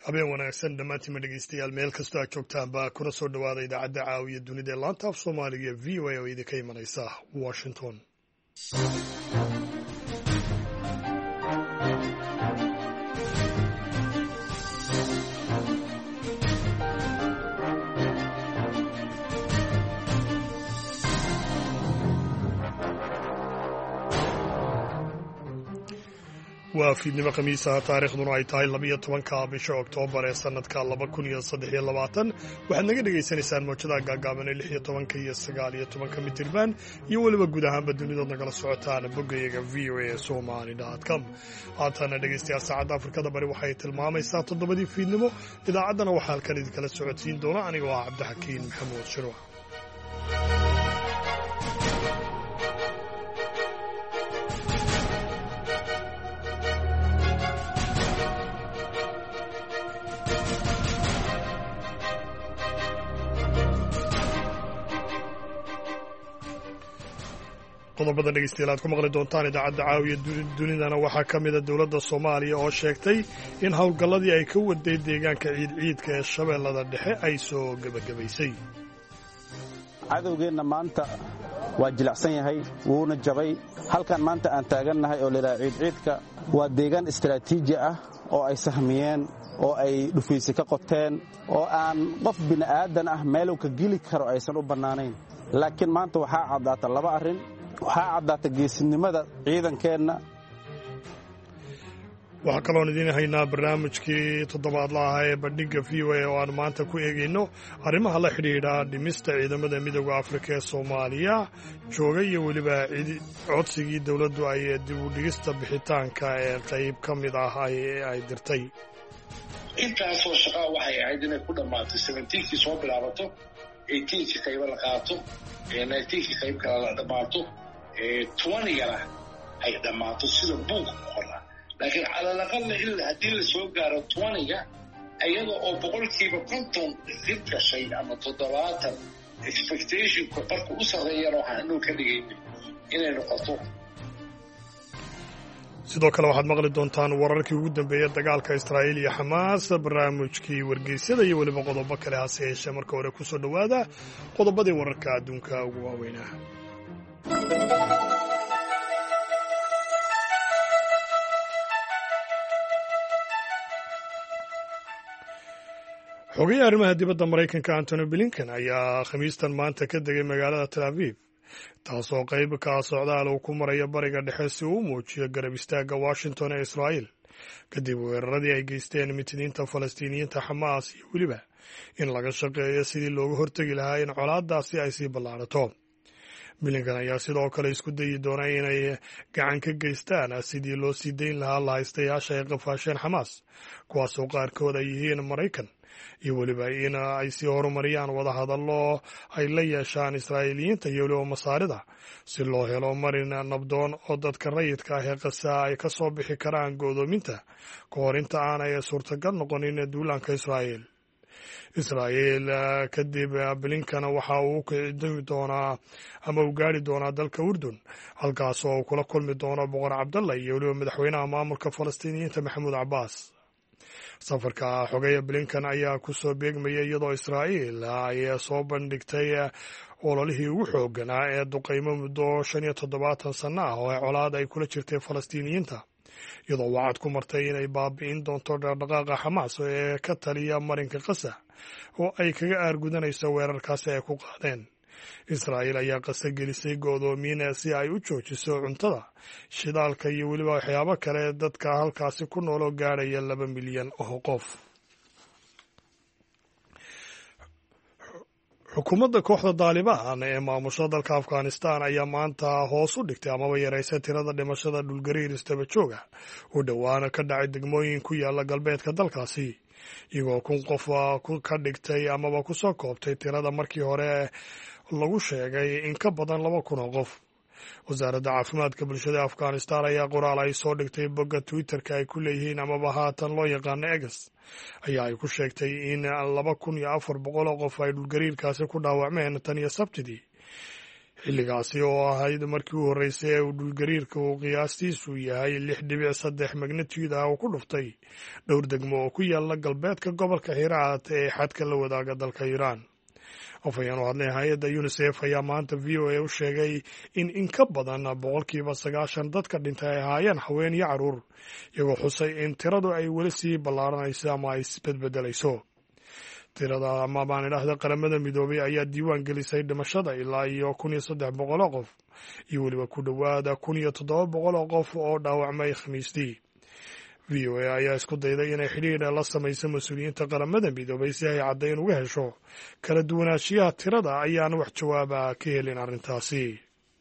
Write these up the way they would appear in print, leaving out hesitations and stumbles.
habeen wanaagsan dhammaantiinma dhegeystayaal meel kastoo aad joogtaanba kuna soo dhowaada idaacadda caawiya dunida ee laanta af soomaaliga ee v o a oo idinka imanaysa washington. waa fiidnimo khamiisaha taariikhduna ay tahay 12 bisha oktoobar ee sanadka 2023 waxaad naga dhegaysanaysaan mawjadaha gaagaaban ee 16 iyo 19 mitirban iyo weliba guud ahaanba dunidood nagala socotaan boggayaga voasomali.com. haatana dhegaystayaal saacadda afrikada bari waxay tilmaamaysaa 7 fiidnimo. idaacaddana waxaa halkan idinkala socodsiin doona anigoo ah cabdixakiin maxamuud shirwac. qodobada dhegeystayaal aad ku maqli doontaan idaacadda caawiya dunidana waxaa ka mida dowladda soomaaliya oo sheegtay in howlgalladii ay ka waday deegaanka ciidciidka ee shabeellada dhexe ay soo gebagabaysay. cadowgeenna maanta waa jilicsan yahay, wuuna jabay. halkan maanta aan taagannahay oo layidhaha ciidciidka waa deegaan istaraatiiji ah oo ay sahmiyeen oo ay dhufaysi ka qoteen oo aan qof bini'aadan ah meelow ka geli karo aysan u bannaanayn. laakiin maanta waxaa caddaata laba arrin. waxaa caddaata geesinimada ciidankeenna. waxaa kaloon idiin haynaa barnaamijkii toddobaadlaha ee bandhigga v o a oo aan maanta ku eegayno arrimaha la xidhiidha dhimista ciidamada midooda afrika ee soomaaliya jooga iyo weliba codsigii dowladdu ay dib u dhigista bixitaanka ee qayb ka mid ah ay dirtay. intaasoo shaqaa waxay ahayd inay ku dhammaatay 17kii soo bilaabato, 18kii qaybo la qaato, 19kii qayb kale la dhammaato, 20gana ay dhammaato sida buuga ku qornaa. laakiin calalaqalla ilaa haddii la soo gaaro 20ga iyada oo boqolkiiba 50 dib gashay ama 70 expectationka marka u sarreeyana waxaan inuu ka dhigaynin inay noqoto. sidoo kale waxaad maqli doontaan wararkii ugu dambeeyey dagaalka israa'iil iyo xamaas, barnaamijkii wargeysyada iyo weliba qodobo kale. hase yeeshee marka hore ku soo dhowaada qodobadii wararka adduunka ugu waaweynaa. xogayaha arrimaha dibadda maraykanka antony blinken ayaa khamiistan maanta ka degay magaalada tel aviv, taasoo qayb ka socdaal uu ku marayo bariga dhexe si uu u muujiyo garab istaagga washington ee israa'iil kadib weeraradii ay geysteen mitiniinta falastiiniyiinta xamaas iyo weliba in laga shaqeeyo sidii looga hortegi lahaa in colaaddaasi ay sii ballaarato. blinken ayaa sidoo kale isku dayi doona inay gacan ka geystaan sidii loo sii dayn lahaa lahaystayaasha ay qafaasheen xamaas, kuwaasoo qaarkood ay yihiin maraykan, iyo weliba in ay sii horumariyaan wadahadallo ay la yeeshaan israa'iiliyiinta iyo weliba masaarida si loo helo marin nabdoon oo dadka rayidka ah ee qasaa ay ka soo bixi karaan go'doominta ka hor inta aanay suurtagal noqonin duulaanka israa'iil. kadib blinken waxa uu kicimi doonaa ama uu gaari doonaa dalka urdun, halkaas oo uu kula kulmi doono boqor cabdalla iyo weliba madaxweynaha maamulka falastiiniyiinta maxamuud cabbaas. safarka xogeya blinken ayaa ku soo beegmayay iyadoo israa'iil ay soo bandhigtay ololihii ugu xoogganaa ee duqaymo muddo 75 sanno ah oo colaad ay kula jirtay falastiiniyiinta, iyadoo wacad ku martay inay baabi'in doonto dhaqdhaqaaqa xamaas ee ka taliya marinka qasa oo ay kaga aargudanayso weerarkaasi ay ku qaadeen. israa'iil ayaa qasa gelisay go'doomiin si ay u joojiso cuntada, shidaalka iyo weliba waxyaabo kale dadka halkaasi ku nooloo gaadhaya 2 milyan oo qof. xukuumadda kooxda daalibaan ee maamusha dalka afghanistan ayaa maanta hoos u dhigtay amaba yaraysay tirada dhimashada dhulgariir istaba jooga oo dhowaana ka dhacay degmooyin ku yaala galbeedka dalkaasi, iyagoo 1,000 qof ka dhigtay amaba ku soo koobtay tirada markii hore lagu sheegay in ka badan 2,000 oo qof. wasaaradda caafimaadka bulshada ee afghanistan ayaa qoraal ay soo dhigtay bogga twitterka ay ku leeyihiin amaba haatan loo yaqaano egas ayaa ay ku sheegtay in 2,400 oo qof ay dhulgariirkaasi ku dhaawacmeen tan iyo sabtidii, xilligaasi oo ahayd markii u horreysay ee uu dhulgariirka uu qiyaastiisu yahay 6.3 magnitude ah uu ku dhuftay dhowr degmo oo ku yaala galbeedka gobolka Hiraat ee xadka la wadaaga dalka Iiraan. Afhayeen u hadlay hay'adda UNICEF ayaa maanta VOA u sheegay in ka badan 90% dadka dhintay ay ahaayeen haween iyo carruur, iyagoo xusay in tiradu ay weli sii ballaaranayso ama ay isbedbedelayso. tirada ama baan idhaahda qaramada midoobay ayaa diiwaan gelisay dhimashada ilaa iyo 1,300 qof iyo weliba ku dhowaada 1,700 qof oo dhaawacmay Khamiistii. VOA ayaa isku dayday inay xidhiidha la samayso mas-uuliyiinta qaramada midoobay si ay caddayn uga hesho kala duwanaanshiyaha tirada ayaan wax jawaaba ka helin arrintaasi.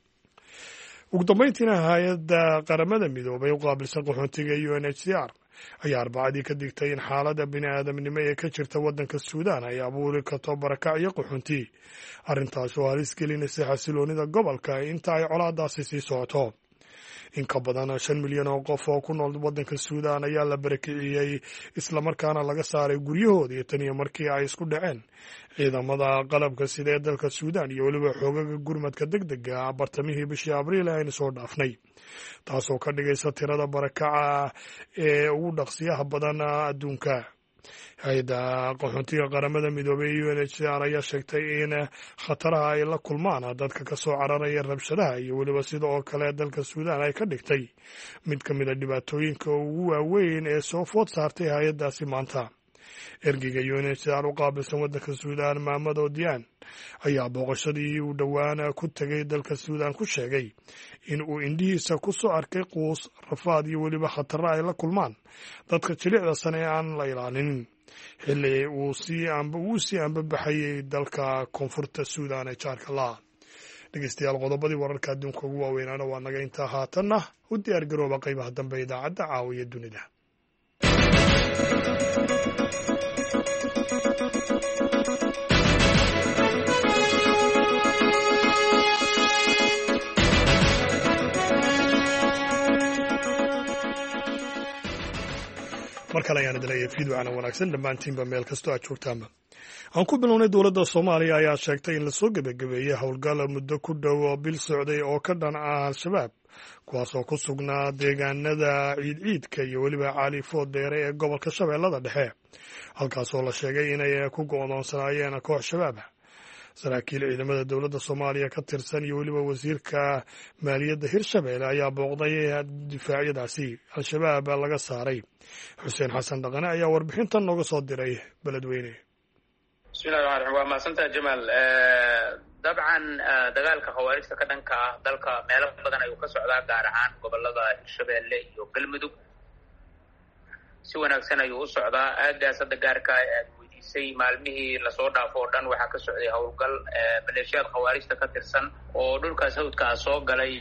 ugu dambayntiina hay-adda qaramada midoobay u qaabilsan qaxoontiga UNHCR ayaa Arbacadii ka digtay in xaaladda bini'aadamnimo ee ka jirta waddanka Suudaan ay abuuri karto barakac iyo qaxoonti, arrintaas oo halis gelinaysa xasiloonida gobolka inta ay colaadaasi sii socoto. in ka badan 5 milyan oo qof oo ku nool waddanka Suudaan ayaa la barakiciyey islamarkaana laga saaray guryahoodii tan iyo markii ay isku dhaceen ciidamada qalabka sida ee dalka Suudaan iyo weliba xoogaga gurmadka degdega ah bartamihii bishii Abriil aynu soo dhaafnay, taasoo ka dhigaysa tirada barakaca ee ugu dhaqsiyaha badan adduunka. hay-adda qaxoontiga qaramada midoobay UNHCR ayaa sheegtay in khataraha ay la kulmaan dadka ka soo cararaya rabshadaha iyo weliba sida oo kale dalka Suudaan ay ka dhigtay mid ka mid a dhibaatooyinka ugu waaweyn ee soo food saartay hay-addaasi maanta. ergeyga UNHCR u qaabilsan waddanka Suudaan Maamado Diaan ayaa booqashadii uu dhowaan ku tegay dalka Suudaan ku sheegay in uu indhihiisa ku soo arkay quus, rafaad iyo weliba khataro ay la kulmaan dadka jilicda sane ee aan la ilaalinin xilli uu sii ambabaxayay dalka koonfurta Suudaan ee jaarka laha. dhegeystayaal, qodobadii wararka adduunka ugu waaweynaana waa naga intaa. haatanna u diyaar garooba qaybaha dambe idaacadda caawiya dunida. mar kale ayaan idin leeyahay fiidwacana wanaagsan dhammaantiinba meel kastoo aad joogtaanba. aan ku bilownay dowladda Soomaaliya ayaa sheegtay in lasoo gebagabeeyey howlgal muddo ku dhow bil socday oo ka dhan ah al-shabaab, kuwaasoo ku sugnaa deegaanada ciidciidka iyo weliba caalifood dheere ee gobolka Shabeellada Dhexe, halkaasoo la sheegay inay ku go'doonsanaayeen koox shabaab ah. saraakiil ciidamada dowladda Soomaaliya ka tirsan iyo weliba wasiirka maaliyadda Hirshabeelle ayaa booqday difaacyadaasi al-shabaab laga saaray. Xuseen Xasan Dhaqane ayaa warbixintan nooga soo diray beledweyne. bismillahi rahmaani rahiim. waa mahadsantahay Jamaal. dabcan dagaalka khawaarijta ka dhanka ah dalka meelo badan ayuu ka socdaa, gaar ahaan gobolada Hirshabeelle iyo Galmudug. si wanaagsan ayuu u socdaa. aagaas hadda gaarka maalmihii lasoo dhaafo oo dhan waxaa ka socday howlgal maleeshiyaad khawaarijta ka tirsan oo dhulkaas hawdka ah soo galay,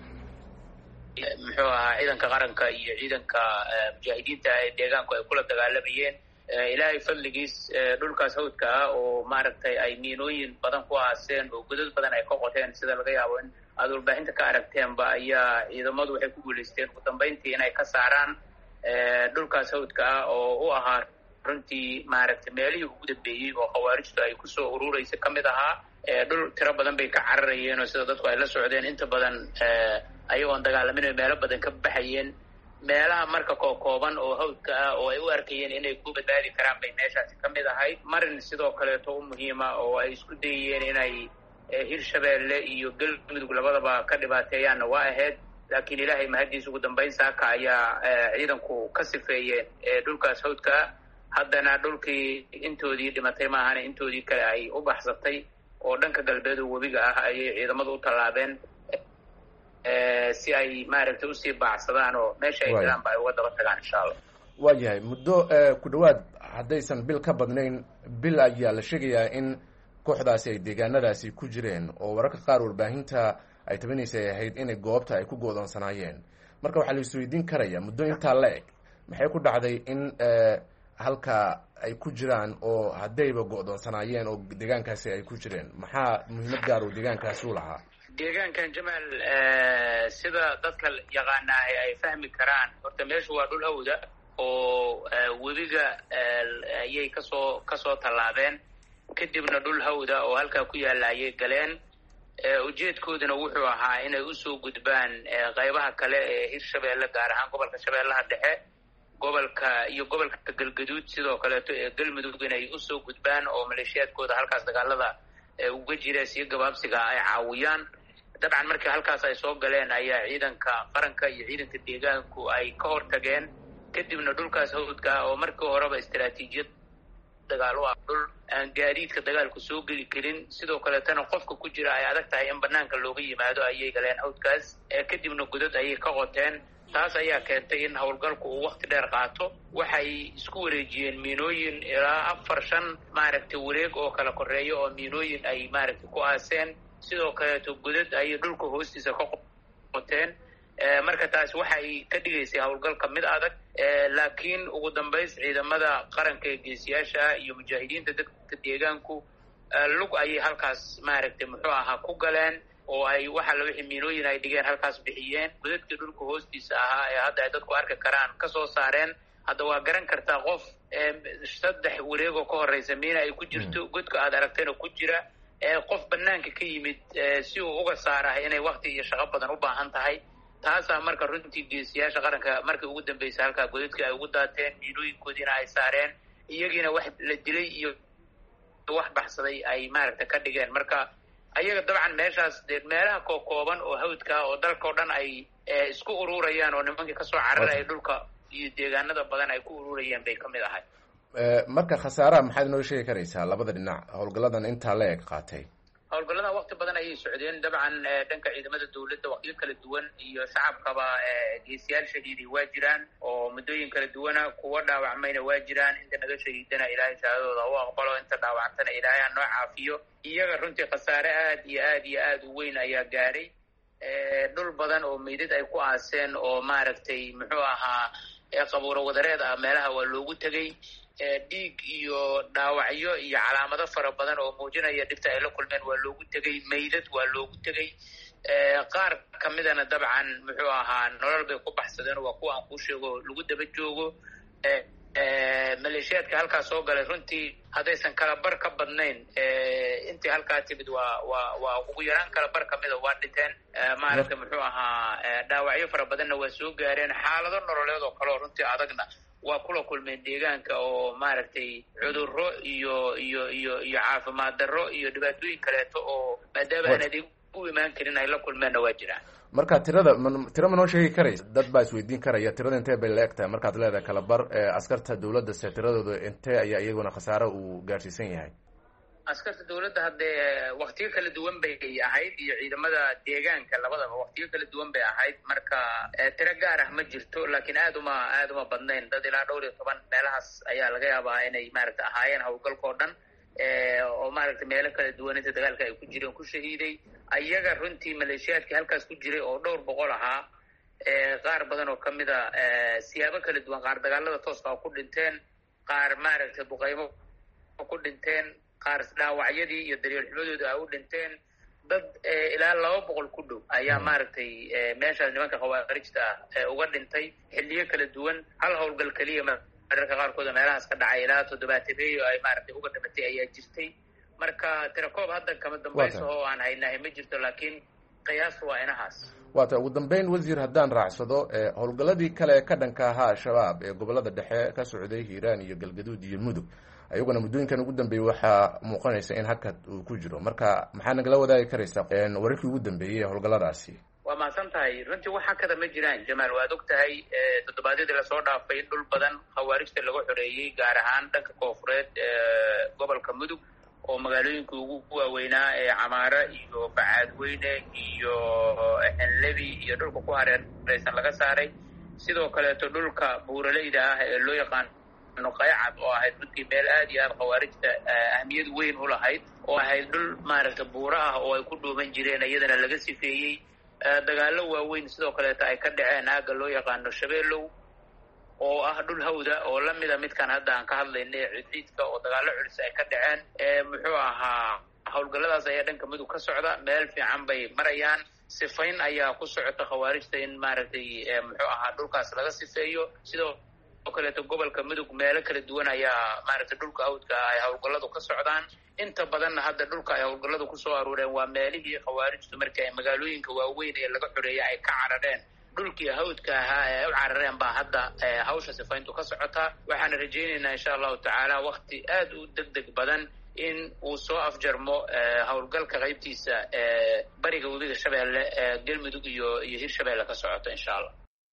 muxuu ahaa ciidanka qaranka iyo ciidanka mujaahidiinta ee deegaanku ay kula dagaalamayeen. ilaahay fadligiis dhulkaas hawdka ah oo maaragtay ay miinooyin badan ku aaseen oo godad badan ay ka qoteen, sida laga yaabo in aad warbaahinta ka aragteenba, ayaa ciidamadu waxay ku guulaysteen ugu dambayntii inay ka saaraan dhulkaas hawdka ah oo u ahaa runtii maaragtay meelihii ugu dambeeyey oo khawaarijtu ay kusoo ururaysa ka mid ahaa. dhul tiro badan bay ka cararayeen oo sida dadku ay la socdeen inta badan ayagoon dagaalamin oo meelo badan ka baxayeen. meelaha marka kooban oo hawdka ah oo ay u arkayeen inay ku badbaadi karaan bay meeshaasi ka mid ahayd. marin sidoo kaleeto u muhiima oo ay isku dayayeen inay Hirshabeelle iyo Galmudug labadaba ka dhibaateeyaanna waa ahayd, laakiin ilaahay mahadiis ugu dambayn saaka ayaa ciidanku ka sifeeyeen dhulkaas hawdka ah. haddana dhulkii intoodii dhimatay maahane intoodii kale ay u baxsatay oo dhanka galbeed oo webiga ah ayay ciidamadu u tallaabeen si ay maaragtay usii baacsadaan oo meesha ay jiraanba ay uga daba tagaan insha allah. waa yahay muddo ku dhowaad haddaysan bil ka badnayn bil ayaa la sheegayaa in kooxdaasi ay deegaanadaasi ku jireen oo wararka qaar warbaahinta ay tabinaysa ay ahayd inay goobta ay ku go'doonsanaayeen. marka waxaa la isweydiin karaya muddo intaa la eg maxay ku dhacday in halka ay ku jiraan oo haddayba go'doonsanaayeen oo deegaankaasi ay ku jireen? maxaa muhiimad gaar oo deegaankaasi u lahaa? deegaankan Jamaal, sida dadka yaqaanaa ay fahmi karaan, horta meeshu waa dhul hawda oo webiga ayay kasoo tallaabeen, kadibna dhul hawda oo halkaa ku yaalla ayay galeen. ujeedkooduna wuxuu ahaa inay usoo gudbaan qaybaha kale ee hirshabeelle gaar ahaan gobolka shabeellaha dhexe gobolka galgaduud sidoo kaleeto ee galmudug inay usoo gudbaan oo maleeshiyaadkooda halkaas dagaalada uga jira si gabaabsiga ay caawiyaan. dabcan markii halkaas ay soo galeen ayaa ciidanka qaranka iyo ciidanka deegaanku ay ka hortageen, kadibna dhulkaas hawdka oo markii horeba istaraatiijiyad dagaal u ah dhul aan gaadiidka dagaalku soo geli karin, sidoo kaleetana qofka ku jira ay adag tahay in banaanka looga yimaado ayay galeen hawdkaas, kadibna godad ayay ka qoteen. taas ayaa keentay in howlgalku uu waqti dheer qaato. waxay isku wareejiyeen miinooyin ilaa 4-5 maaragtay wareeg oo kala koreeyo oo miinooyin ay maaragtay ku aaseen, sidoo kaleeto godad ayay dhulka hoostiisa ka qoteen. marka taas waxay ka dhigaysay howlgalka mid adag, laakiin ugu dambays ciidamada qaranka ee geesiyaasha iyo mujaahidiinta dadka deegaanku lug ayay halkaas maaragtay muxuu ahaa ku galeen oo ay waxa la wixii miinooyin ay dhigeen halkaas bixiyeen. godadkii dhulka hoostiisa ahaa ee hadda ay dadku arki karaan ka soo saareen. hadda waa garan kartaa qof 3 wareeg oo ka horeysa miina ay ku jirto, godka aad aragtayna ku jira, qof banaanka ka yimid si uu uga saaraha inay waqti iyo shaqo badan u baahan tahay. taasaa marka runtii geesiyaasha qaranka markii ugu dambeysay halkaa godadkii ay ugu daateen, miinooyinkoodiina ay saareen, iyagiina wax la dilay iyo wax baxsaday ay maaragta ka dhigeen. marka ayaga dabcan meeshaas dee meelaha kooban oo hawdka oo dalka oo dhan ay isku ururayaan oo nimankii kasoo cararaya dhulka iyo deegaanada badan ay ku ururayeen bay kamid ahay. marka khasaaraha maxaad inoo sheegi karaysaa labada dhinac howlgalladan intaa la eg qaatay? howlgalladan waqti badan ayay socdeen. dabcan dhanka ciidamada dawladda waqtiyo kala duwan iyo shacabkaba geesiyaal shahiiday waa jiraan oo muddooyin kala duwana, kuwa dhaawacmayna waa jiraan. inta naga shahiidana ilaahay shahaadadooda u aqbalo, inta dhaawacantana ilaahay ha noo caafiyo. iyaga runtii khasaare aad u weyn ayaa gaadhay. dhul badan oo meydad ay ku aaseen oo maaragtay muxuu ahaa qabuuro wadareed ah meelaha waa loogu tegey. dhiig iyo dhaawacyo iyo calaamado fara badan oo muujinaya dhibta ay la kulmeen waa loogu tegey. meydad waa loogu tegey. qaar kamidana dabcan muxuu ahaa nolol bay ku baxsadeen, waa kuwa aan kuu sheego lagu daba joogo. maleeshiyaadka halkaas soo galay runtii haddaysan kala bar ka badnayn intii halkaa timid waa ugu yaraan kala bar kamida waa dhinteen. maaragtay muxuu ahaa dhaawacyo fara badanna waa soo gaareen. xaalado nololeed oo kale oo runtii adagna waa kula kulmeen deegaanka oo maaragtay cudurro iyo caafimaad darro iyo dhibaatooyin kaleeto oo maadaama aan adeeg u imaan karin ay la kulmeenna waa jiraan. marka tiro ma noo sheegi karaysa? dad baa isweydiin karaya tirada intee bay la eg tahay markaad leedahay kala bar askarta dawladda se tiradooda intee ayaa iyaguna khasaare uu gaarsiisan yahay? askarta dawladda haddee waktiyo kala duwan bay ahayd iyo ciidamada deegaanka labadaba waktiyo kala duwan bay ahayd. marka tiro gaar ah ma jirto, laakiin aad uma badnayn. dad ilaa 12 meelahaas ayaa laga yaabaa inay maaragta ahaayeen howlgalka oo dhan oo maaragtay meelo kala duwan inta dagaalka ay ku jireen ku shahiiday. ayaga runtii maleeshiyaadkii halkaas ku jiray oo 200 ahaa, qaar badan oo kamida siyaabo kala duwan, qaar dagaalada tooska ku dhinteen, qaar maaragtay buqaymo ku dhinteen, qaar dhaawacyadii iyo daryeel xumadooda ay u dhinteen. dad ilaa 200 ku dhow ayaa maaragtay meeshaas nimanka khawaarijta uga dhintay xilliyo kala duwan. hal howlgal keliya mararka qaarkooda meelahaas ka dhacay ilaa 70 ay maaragtay uga dhimatay ayaa jirtay. marka tirakoob hadda kama dambayso oo aan haynahay ma jirto, laakiin qiyaas waa inahaas. waata ugu dambeyn wasiir haddaan raacsado howlgalladii kale ka dhanka ahaa al-shabaab ee gobolada dhexe ka socday hiiraan iyo galgaduud iyo mudug, ayaguna muddooyinkan ugu dambeeyey waxaa muuqanaysa in hakad uu ku jiro. marka maxaa nagala wadaagi karaysaa wararkii ugu dambeeyey ee howlgalladaasi? waa mahadsan tahay. runtii wax hakada ma jiraan jamaal. waad og tahay toddobaadyadii lasoo dhaafay in dhul badan khawaarijta laga xoreeyey, gaar ahaan dhanka koofureed gobolka mudug oo magaalooyinka ugu waaweynaa ee Camaara iyo Bacaadweyne iyo Enlebi iyo dhulka ku hareeraysan laga saaray. sidoo kaleeto dhulka buuraleyda ah ee loo yaqaan qaycad oo ahayd runtii meel aad iyo aad khawaarijta ahmiyad weyn u lahayd, oo ahayd dhul maaragta buura ah oo ay ku dhuuman jireen, iyadana laga sifeeyey. dagaallo waaweyn sidoo kaleeto ay ka dhaceen aagga loo yaqaano Shabeelow oo ah dhul hawda oo lamida midkan hadda aan ka hadlaynay ciidka, oo dagaallo culus ay ka dhaceen. muxuu ahaa howlgalladaas ayaa dhanka mudug ka socda, meel fiican bay marayaan. sifayn ayaa ku socota khawaarijta in maaragtay muxuu ahaa dhulkaas laga sifeeyo. sidoo oo kaleeto gobolka mudug meelo kala duwan ayaa maaragtay dhulka hawdka ay howlgalladu ka socdaan. inta badanna hadda dhulka ay howlgalladu ku soo aruureen waa meelihii khawaarijtu markii ay magaalooyinka waaweyn ee laga xoreeyay ay ka carareen. dhulkii hawdka ahaa ee u carareen baa hadda hawsha sifayntu ka socotaa. waxaana rajaynaynaa insha allahu tacaala wakti aad u degdeg badan in uu soo afjarmo howlgalka qaybtiisa bariga webiga shabeelle galmudug iyo hirshabeelle ka socoto insha allah.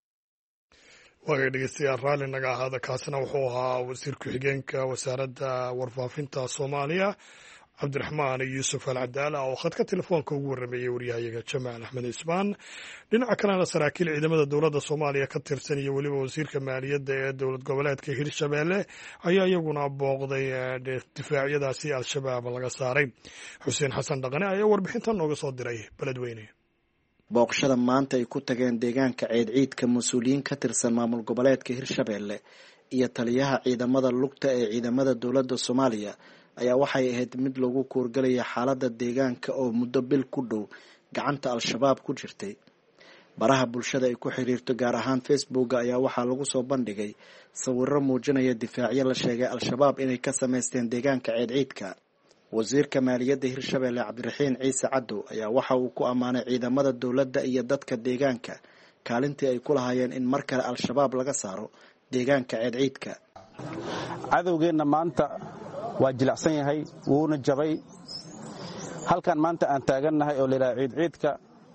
waagay dhegeystayaal raalli naga ahaada. kaasina wuxuu ahaa wasiir ku-xigeenka wasaaradda warfaafinta soomaaliya cabdiraxmaan yuusuf alcadaala oo khadka telefoonka ugu warrameeyey waryahayaga jamaal axmed cismaan. dhinaca kalena saraakiil ciidamada dowladda soomaaliya ka tirsan iyo weliba wasiirka maaliyadda ee dowlad goboleedka hirshabeelle ayaa iyaguna booqday difaacyadaasi al-shabaab laga saaray. xuseen xasan dhaqane ayaa warbixintan nooga soo diray beledweyne. booqashada maanta ay ku tageen deegaanka ceedciidka mas-uuliyiin ka tirsan maamul goboleedka hirshabeelle iyo taliyaha ciidamada lugta ee ciidamada dowladda soomaaliya ayaa waxay ahayd mid lagu kuurgalaya xaaladda deegaanka oo muddo bil ku dhow gacanta al-shabaab ku jirtay. baraha bulshada ay ku xiriirto gaar ahaan facebooka ayaa waxaa lagu soo bandhigay sawiro muujinaya difaacyo la sheegay al-shabaab inay ka samaysteen deegaanka ceedciidka. wasiirka maaliyadda hirshabeelle cabdiraxiin ciise cadow ayaa waxa uu ku ammaanay ciidamada dowladda iyo dadka deegaanka kaalintii ay ku lahaayeen in mar kale al-shabaab laga saaro deegaanka ceedciidka. cadowgeenna maanta waa jilicsan yahay, wuuna jabay. halkan maanta aan taagannahay oo layidhaha ciidciidka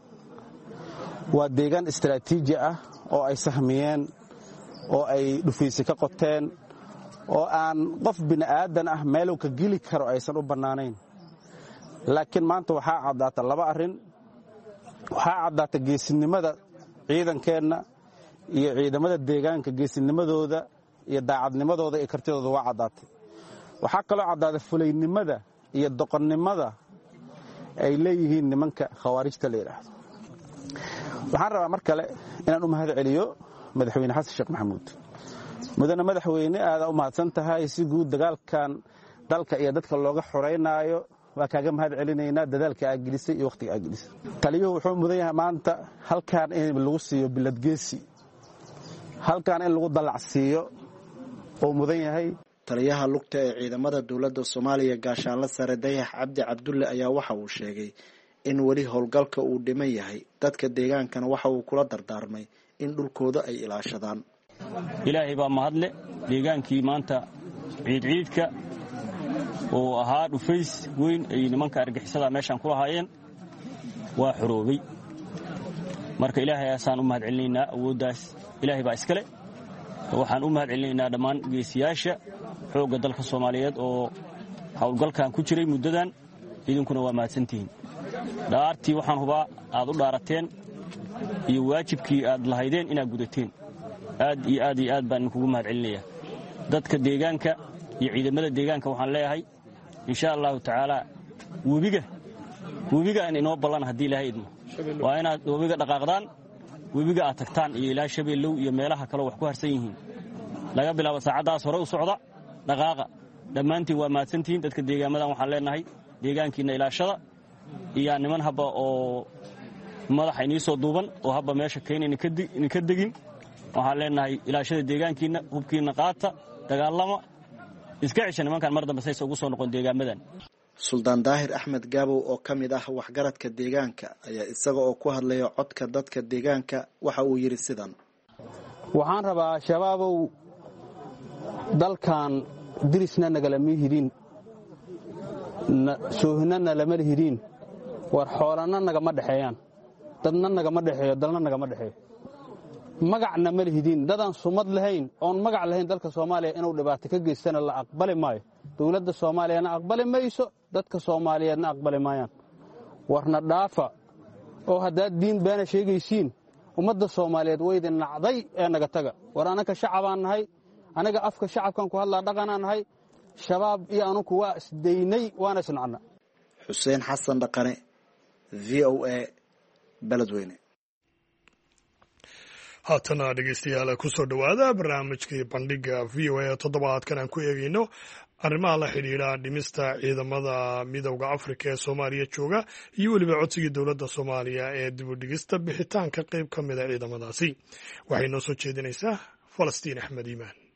waa deegaan istaraatiiji ah oo ay sahmiyeen, oo ay dhufaysi ka qoteen, oo aan qof bini'aadan ah meeluu ka geli karo aysan u bannaanayn. laakiin maanta waxaa caddaata laba arrin. waxaa caddaata geesinimada ciidankeenna iyo ciidamada deegaanka geesinimadooda iyo daacadnimadooda iyo kartidooda waa caddaatay. waxaa kaloo caddaata fulaynimada iyo doqonnimada ay leeyihiin nimanka khawaarijta la yidhaahdo. waxaan rabaa mar kale inaan u mahad celiyo madaxweyne xasan sheekh maxamuud. mudane madaxweyne aadaa u mahadsan tahay. si guud dagaalkan dalka iyo dadka looga xoraynaayo waa kaaga mahad celinaynaa dadaalka aad gelisay iyo wakhtiga aad gelisay. taliyuhu wuxuu mudan yahay maanta halkan in lagu siiyo biladgeesi, halkan in lagu dallacsiiyo oo mudan yahay. taliyaha lugta ee ciidamada dowladda soomaaliya gaashaanle sare dayax cabdi cabdulle ayaa waxa uu sheegay in weli howlgalka uu dhiman yahay. dadka deegaankana waxa uu kula dardaarmay in dhulkooda ay ilaashadaan. ilaahay baa mahadle. deegaankii maanta ciidciidka oo ahaa dhufays weyn ay nimanka argixisada meeshaan ku lahaayeen waa xoroobay. marka ilaahay aasaan u mahad celinaynaa. awooddaas ilaahay baa iskale. waxaan u mahad celinaynaa dhammaan geesiyaasha xoogga dalka soomaaliyeed oo howlgalkan ku jiray muddadan. idinkuna waa mahadsantihiin. dhaartii waxaan hubaa aad u dhaarateen iyo waajibkii aad lahaydeen inaad gudateen. aad iyo aad iyo aad baan idinkugu mahad celinayaa. dadka deegaanka iyo ciidamada deegaanka waxaan leeyahay insha allahu tacaala webiga aan inoo ballan haddii ilaahay idmo waa inaad webiga dhaqaaqdaan, webiga aad tagtaan iyo ilaa shabeellow iyo meelaha kaleo wax ku harsan yihiin. laga bilaabo saacaddaas hore u socda dhaqaaqa. dhammaantiin waa mahadsantihiin. dadka deegaamadan waxaan leenahay deegaankiinna ilaashada. iyaa niman habba oo madaxa inii soo duuban oo habba meesha keena idinka degin. waxaan leenahay ilaashada deegaankiinna, hubkiinna qaata, dagaalama, iska cesha nimankan mar dambe saysa ugu soo noqon deegaamadan. suldaan daahir axmed gaabow oo ka mid ah waxgaradka deegaanka ayaa isaga oo ku hadlaya codka dadka deegaanka waxa uu yidhi sidan. waxaan rabaa shabaabow dalkan dirisna nagalama hidin, soohinana lama hidin, war xoolana nagama dhexeeyaan, dadna nagama dhexeeyo, dalna nagama dhexeeyo, magacna ma lihidin. dadaan sumad lahayn oon magac lahayn dalka soomaaliya inuu dhibaato ka geystana la aqbali maayo. dowladda soomaaliyana aqbali mayso, dadka soomaaliyeedna aqbali maayaan. warna dhaafa oo haddaad diin beena sheegaysiin ummadda soomaaliyeed waydin nacday ee naga taga. war anaka shacabaan nahay, anaga afka shacabkan ku hadlaa dhaqanaan nahay. shabaab iyo anugu waa isdaynay, waana isnacna. xuseen xasan dhaqane, v o a, beledweyne. haatana dhegeystayaal ku soo dhowaada barnaamijkii bandhiga v o a toddobaadkan aan ku eegeyno arrimaha la xidhiidha dhimista ciidamada midowda afrika ee soomaaliya jooga iyo weliba codsigii dowladda soomaaliya ee dib u dhigista bixitaanka qayb ka mida ciidamadaasi. waxay noo soo jeedinaysaa falastiin axmed iimaan.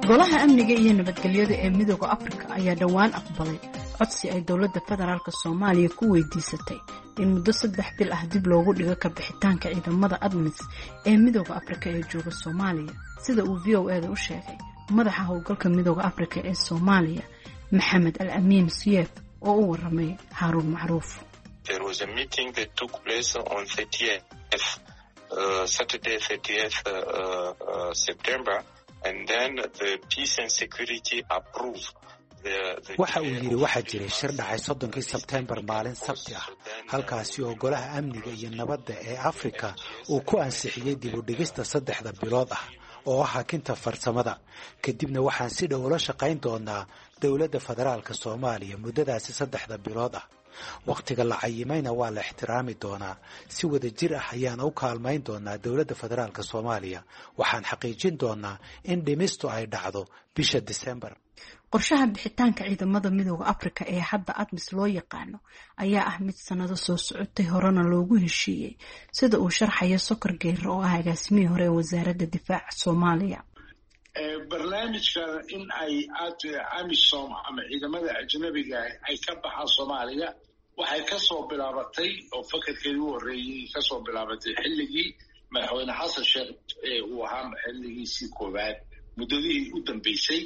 golaha amniga iyo nabadgelyada ee midooda afrika ayaa dhowaan aqbalay codsi ay dowladda federaalk soomaaliya ku weydiisatay in muddo 3 bil ah dib loogu dhigo ka bixitaanka ciidamada ADMIS ee midooda afrika ee jooga Soomaaliya sida uu VOA u sheegay madaxa howlgalka midooda afrika ee Soomaaliya Maxamed Al-Amin Siyeef oo u waramay Haruun Macruuf. There was a meeting that took place on 30th Saturday 30th September and then the peace and security approved waxa uu yiri waxa jiray shir dhacay 3 September maalin Sabti ah halkaasi oo golaha amniga iyo nabadda ee Afrika uu ku ansixiyay dib u dhigista 3 bilood ah oo hakinta farsamada kadibna waxaan si dhow ula shaqayn doonaa dawladda federaalka Soomaaliya muddadaasi 3 bilood ah waqtiga la cayimayna waa la ixtiraami doonaa si wada jir ah ayaan u kaalmayn doonaa dawladda federaalka Soomaaliya waxaan xaqiijin doonaa in dhimistu ay dhacdo bisha December. qorshaha bixitaanka ciidamada midooda Afrika ee hadda ADMIS loo yaqaano ayaa ah mid sanado soo socotay horena loogu heshiiyay sida uu sharxayo Sokor Geer oo ah agaasimihii hore ee wasaaradda difaaca Soomaaliya. barnaamijkan in ay AMISOM ama ciidamada ajnabiga ay ka baxaan Soomaaliya waxay ka soo bilaabatay oo fakarkeedii u horeeyay ka soo bilaabatay xilligii madaxweyne Xasan Sheekh uu ahaa xilligiisii koowaad muddadii u dambeysay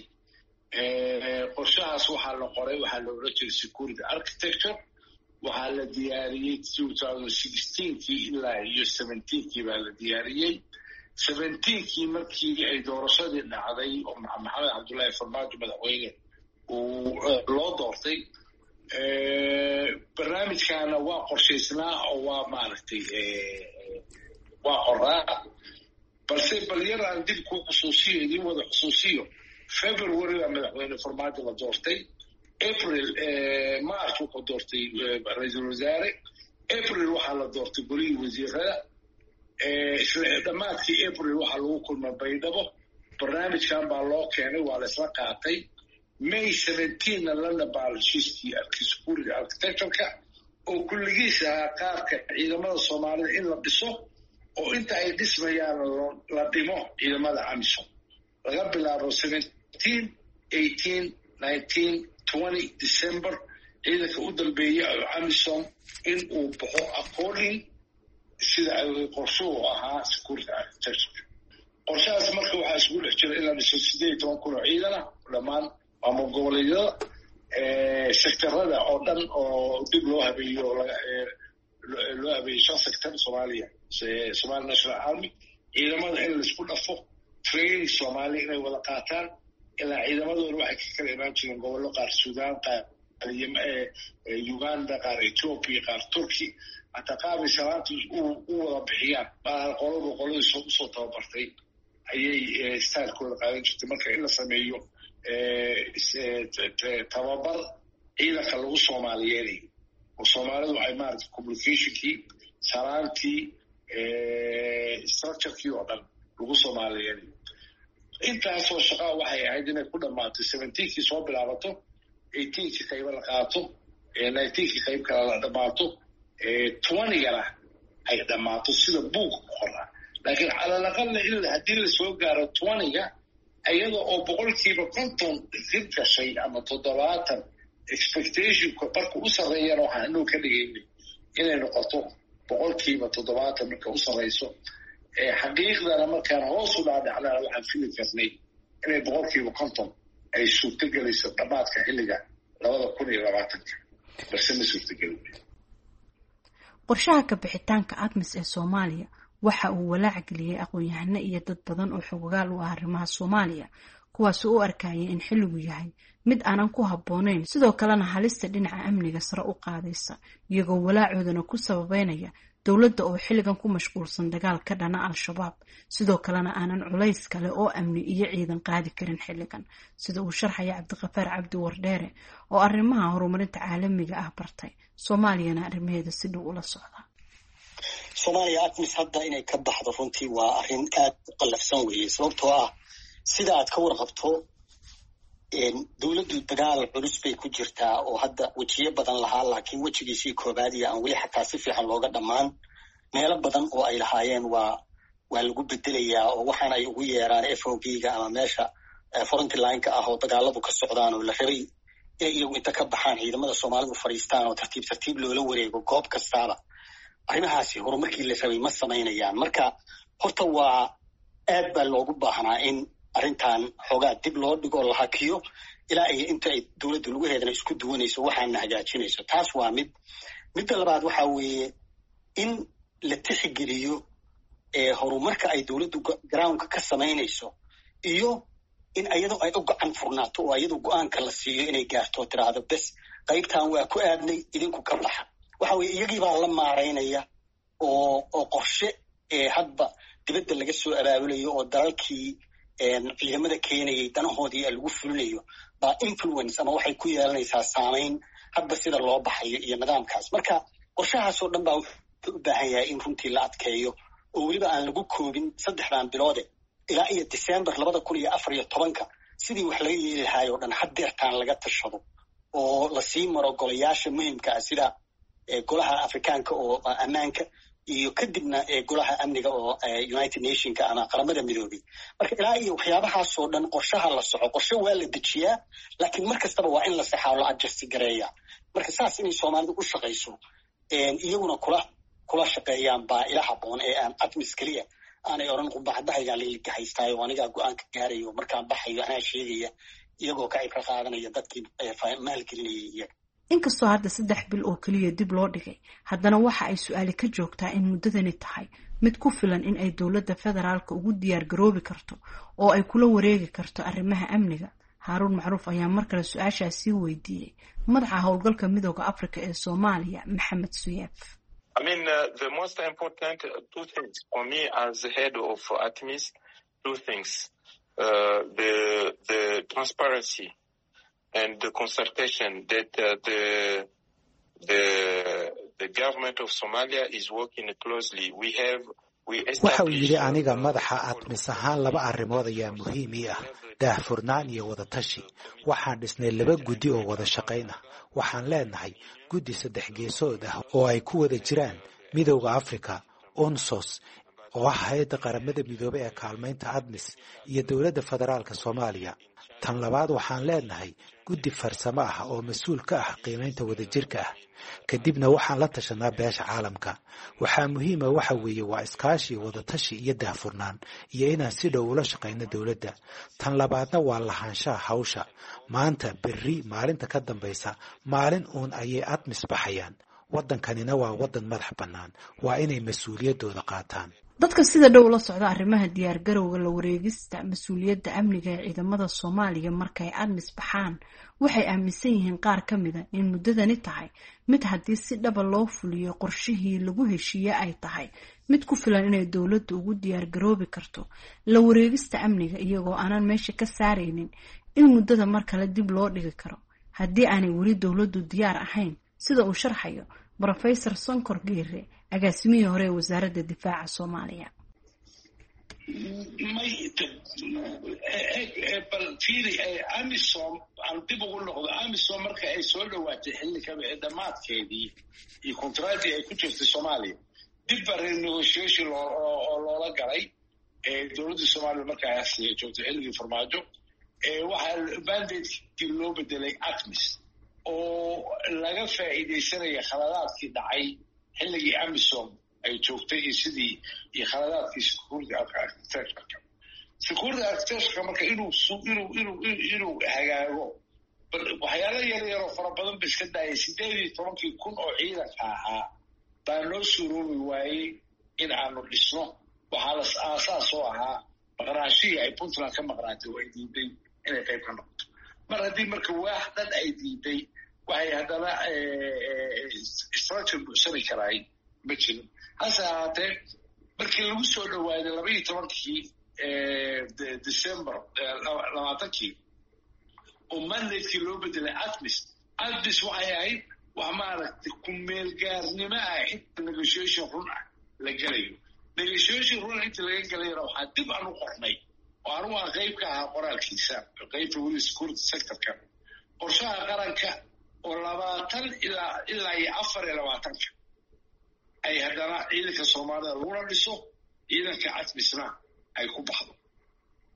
qorshahaas waxaa la qoray waxaa loola jeeday security architecture waxaa la diyaariyey 2016kii ilaa iyo 17kii baa la diyaariyey 17kii markii ay doorashadii dhacday oo Maxamed Cabdullaahi Farmaajo madaxweyne uu loo doortay barnaamijkaana waa qorshaysnaa oo waa maaragtay waa qoraa balse balyar aan dib ku xusuusiyo idin wada xusuusiyo February madaxweyne Farmaajo la doortay April March wuxuu doortay ra'iisul wasaare April waxaa la doortay golihii wasiirada dhamaadkii April waxaa lagu kulmay Baydhabo barnaamijkan baa loo keenay waa la isla qaatay May 17 lana baalshiiskii security architecture-ka oo kulligiisa qaabka ciidamada Soomaalida in la dhiso oo inta ay dhismayaan la dhimo ciidamada AMISOM laga bilaabo 17 18 19 20 December ciidanka u dambeeyay AMISOM in uu baxo according sida ay qorshuhu ahaa security architecture qorshahaas marka waxaa isku dhex jira in la dhiso 18 kun oo ciidan ah dhammaan maamul goboleedyada sektarada oo dhan oo dib loo habeeyo loo habeeyo 5 sektar Soomaaliya Somali National Army ciidamada in la isku dhafo training Soomaali inay wada qaataan ilaa ciidamadooda waxay ka kala imaan jireen gobollo qaar Suudaan qaar Uganda qaar Ethiopia qaar Turkey hatta qaar salaantu u wada bixiyaan baa qoladii soo tababartay ayay staalkooda qaadan jirtay marka in la sameeyo tababar ciidanka lagu Soomaaliyeeyay oo Soomaalidu ay maaragtay communicationkii salaantii structure-kii oo dhan lagu Soomaaliyeeyay intaasoo shaqo waxay ahayd inay ku dhamaato 17kii soo bilaabato 18kii qayb la qaato 19kii qayb kale la dhamaato 20gana ay dhamaato sida buug qoraa laakiin cala aqal ilaa hadii la soo gaaro 20ga ayada oo 50% dib gashay ama 70 expectation ko barku u sareeyay waxaan inuu ka dhigaynay inay noqoto 70% marka u sareyso xaqiiqdana markaan hoos u dhaadhacnaa waxaan fili karnay inay 50% ay suurtagelayso dhamaadka xilliga 2020 balse ma suurtagelin qorshaha ka bixitaanka ADMIS ee Soomaaliya waxa uu walaac geliyay aqoon-yahano iyo dad badan oo xogaal u ah arrimaha Soomaaliya kuwaas oo arkayay in xilligu yahay mid aanan ku habboonayn sidoo kalena halista dhinaca amniga sare u qaadaysa iyagoo walaacoodana ku sababeynaya dawladda oo xilligan ku mashquulsan dagaal ka dhana al-shabaab sidoo kalena aanan culays kale oo amni iyo ciidan qaadi karin xilligan sida uu sharxaya Cabdiqafaar Cabdi Wardheere oo arrimaha horumarinta caalamiga ah bartay Soomaaliyana arrimaheeda si dhow ula socda Soomaaliya ADMIS hadda inay ka baxdo runtii waa arrin aad u qalafsan weeye sababtoo ah sida aad ka warqabto dawladdu dagaal culus bay ku jirtaa oo hadda wajiyo badan lahaa laakiin wajigiisii koobaad iyo aan weli xataa si fiican looga dhammaan meelo badan oo ay lahaayeen waa lagu bedelayaa oo waxaan ay ugu yeeraan FOB-ga ama meesha frontline-ka ah oo dagaaladu ka socdaan oo la rabay inay iyagu inta ka baxaan ciidamada soomaalidu fadhiistaan oo tartiib tartiib loola wareego goob kastaaba arrimahaasi horumarkii la rabay ma samaynayaan. marka horta waa aad baa loogu baahnaa in arrintan xoogaa dib loo dhigo la hakiyo ilaa iyo inta ay dowladda lugaheedana isku duwanayso waxaana hagaajinayso. taas waa midda labaad waxaa weeye in la tixgeliyo horumarka ay dowladdu groundka ka samaynayso iyo in ayadoo ay u gacan furnaato oo ayadoo go-aanka la siiyo inay gaarto tiraahdo bes qaybtan waa ku aadnay idinku ka baxa. waxa weye iyagii baa la maaraynaya oo qorshe hadba dibadda laga soo abaabulayo oo dalalkii ciidamada keenayay danahoodii lagu fulinayo baa influence ama waxay ku yeelanaysaa saamayn hadba sida loo baxayo iyo nidaamkaas. marka qorshahaasoo dhan baa wuxuu u baahan yahay in runtii la adkeeyo oo weliba aan lagu koobin 3 biloode ilaa iyo December 2014 sidii wax laga yeeli lahaay oo dhan haddeertaan laga tashado oo lasii maro golayaasha muhiimka ah sida golaha Afrikaanka oo ammaanka iyo kadibna golaha amniga oo United Nationka ama qaramada midoobay. marka ilaa iyo waxyaabahaasoo dhan qorshaha la soco qorshe waa la dejiyaa laakiin mar kastaba waa in la saxaa la adjust gareeyaa. marka saas inay Soomaalidu u shaqayso iyaguna kula shaqeeyaan baa ila habboon aan ATMIS kaliya aanay oran qubacdahayga la haystaayo aniga go'aanka gaarayo markaan baxayo anaa sheegaya iyagoo ka ibra qaadanaya dadkii maalgelinayay iyaga. inkastoo hadda 3 bil oo kaliya dib loo dhigay haddana waxa ay su'aali ka joogtaa in muddadani tahay mid ku filan in ay dowladda federaalka ugu diyaar garoobi karto oo ay kula wareegi karto arrimaha amniga. Haaruun Macruuf ayaa mar kale su'aashaasi weydiiyey madaxa howlgalka midowga Afrika ee Soomaaliya Maxamed Suyeef. I mean, the most important two things for me as the head of ATMIS, two things. The transparency and the consultation that the government of Somalia is working closely. waxa uu yidhi aniga madaxa ATMIS ahaan 2 arrimood ayaa muhiim ah daahfurnaan iyo wada tashi. waxaan dhisnay 2 guddi oo wada shaqayn ah. waxaan leenahay guddi 3 geesood ah oo ay ku wada jiraan midowga Afrika, UNSOS oo ah hay'adda qaramada midoobay ee kaalmaynta ATMIS iyo dowladda federaalka Soomaaliya. tan labaad waxaan leenahay guddi farsamo ah oo mas'uul ka ah qiimaynta wadajirka ah. kadibna waxaan la tashanaa beesha caalamka. waxaa muhiima waxa weeye waa iskaashi wada tashi iyo daahfurnaan iyo inaan si dhow ula shaqayno dowladda. tan labaadna waa lahaanshaha hawsha. maanta berri maalinta ka dambaysa maalin uun ayay ATMIS baxayaan. waddankanina waa waddan madax bannaan. waa inay mas'uuliyadooda qaataan. dadka sida dhow la socda arrimaha diyaar garowga la wareegista mas'uuliyadda amniga ee ciidamada Soomaaliya markay ATMIS baxaan waxay aaminsan yihiin qaar ka mid ah in muddadani tahay mid haddii si dhab loo fuliyo qorshihii lagu heshiiyay ay tahay mid ku filan inay dowladdu ugu diyaar garoobi karto la wareegista amniga iyagoo aanan meesha ka saaraynin in muddada mar kale dib loo dhigi karo haddii aanay weli dowladdu diyaar ahayn sida uu sharxayo Professor Sonkor Geere agaasimihii hore ee wasaaradda difaaca Soomaaliya. AMISOM marka ay soo dhawaatay xilliga dhammaadkeedii iyo kontraadii ay ku jirtay Soomaaliya dib baa renegotiation oo loola galay dowladda Soomaaliya marka ay joogtay xilligii farmaajo waxaa bandate-kii loo bedelay ATMIS oo laga faa'iidaysanaya khaladaadkii dhacay xilligii AMISOM ay joogtay iyo sidii iyo khaladaadkii security architecture marka inuu hagaago waxyaalo yar oo fara badan ba iska daayay 18,000 oo ciidanka ahaa baa noo suroobi waayey in aanu dhisno. waxaa la aasaas oo ahaa maqnaashihii ay Puntland ka maqnaatay oo ay diiday inay qayb ka noqoto. mar haddii marka waax dhan ay diiday waxay haddana structure buuxsami karaay ma jirin. hase ahaatee markii lagu soo dhawaaday 12 December 20 oo mandatekii loo bedelay ATMIS waxay ahayd wax maaragtay ku meel gaarnimo ah inta negotiation run ah la galayo. negotiation run inta laga galayna waxaa dib aan u qornay oo anigu aan qayb ka ahaa qoraalkiisa qaybta weli security sectorka qorshaha qaranka oo 20 ilaa 24 ay haddana ciidanka Soomaalida laguna dhiso ciidanka ATMISna ay ku baxdo.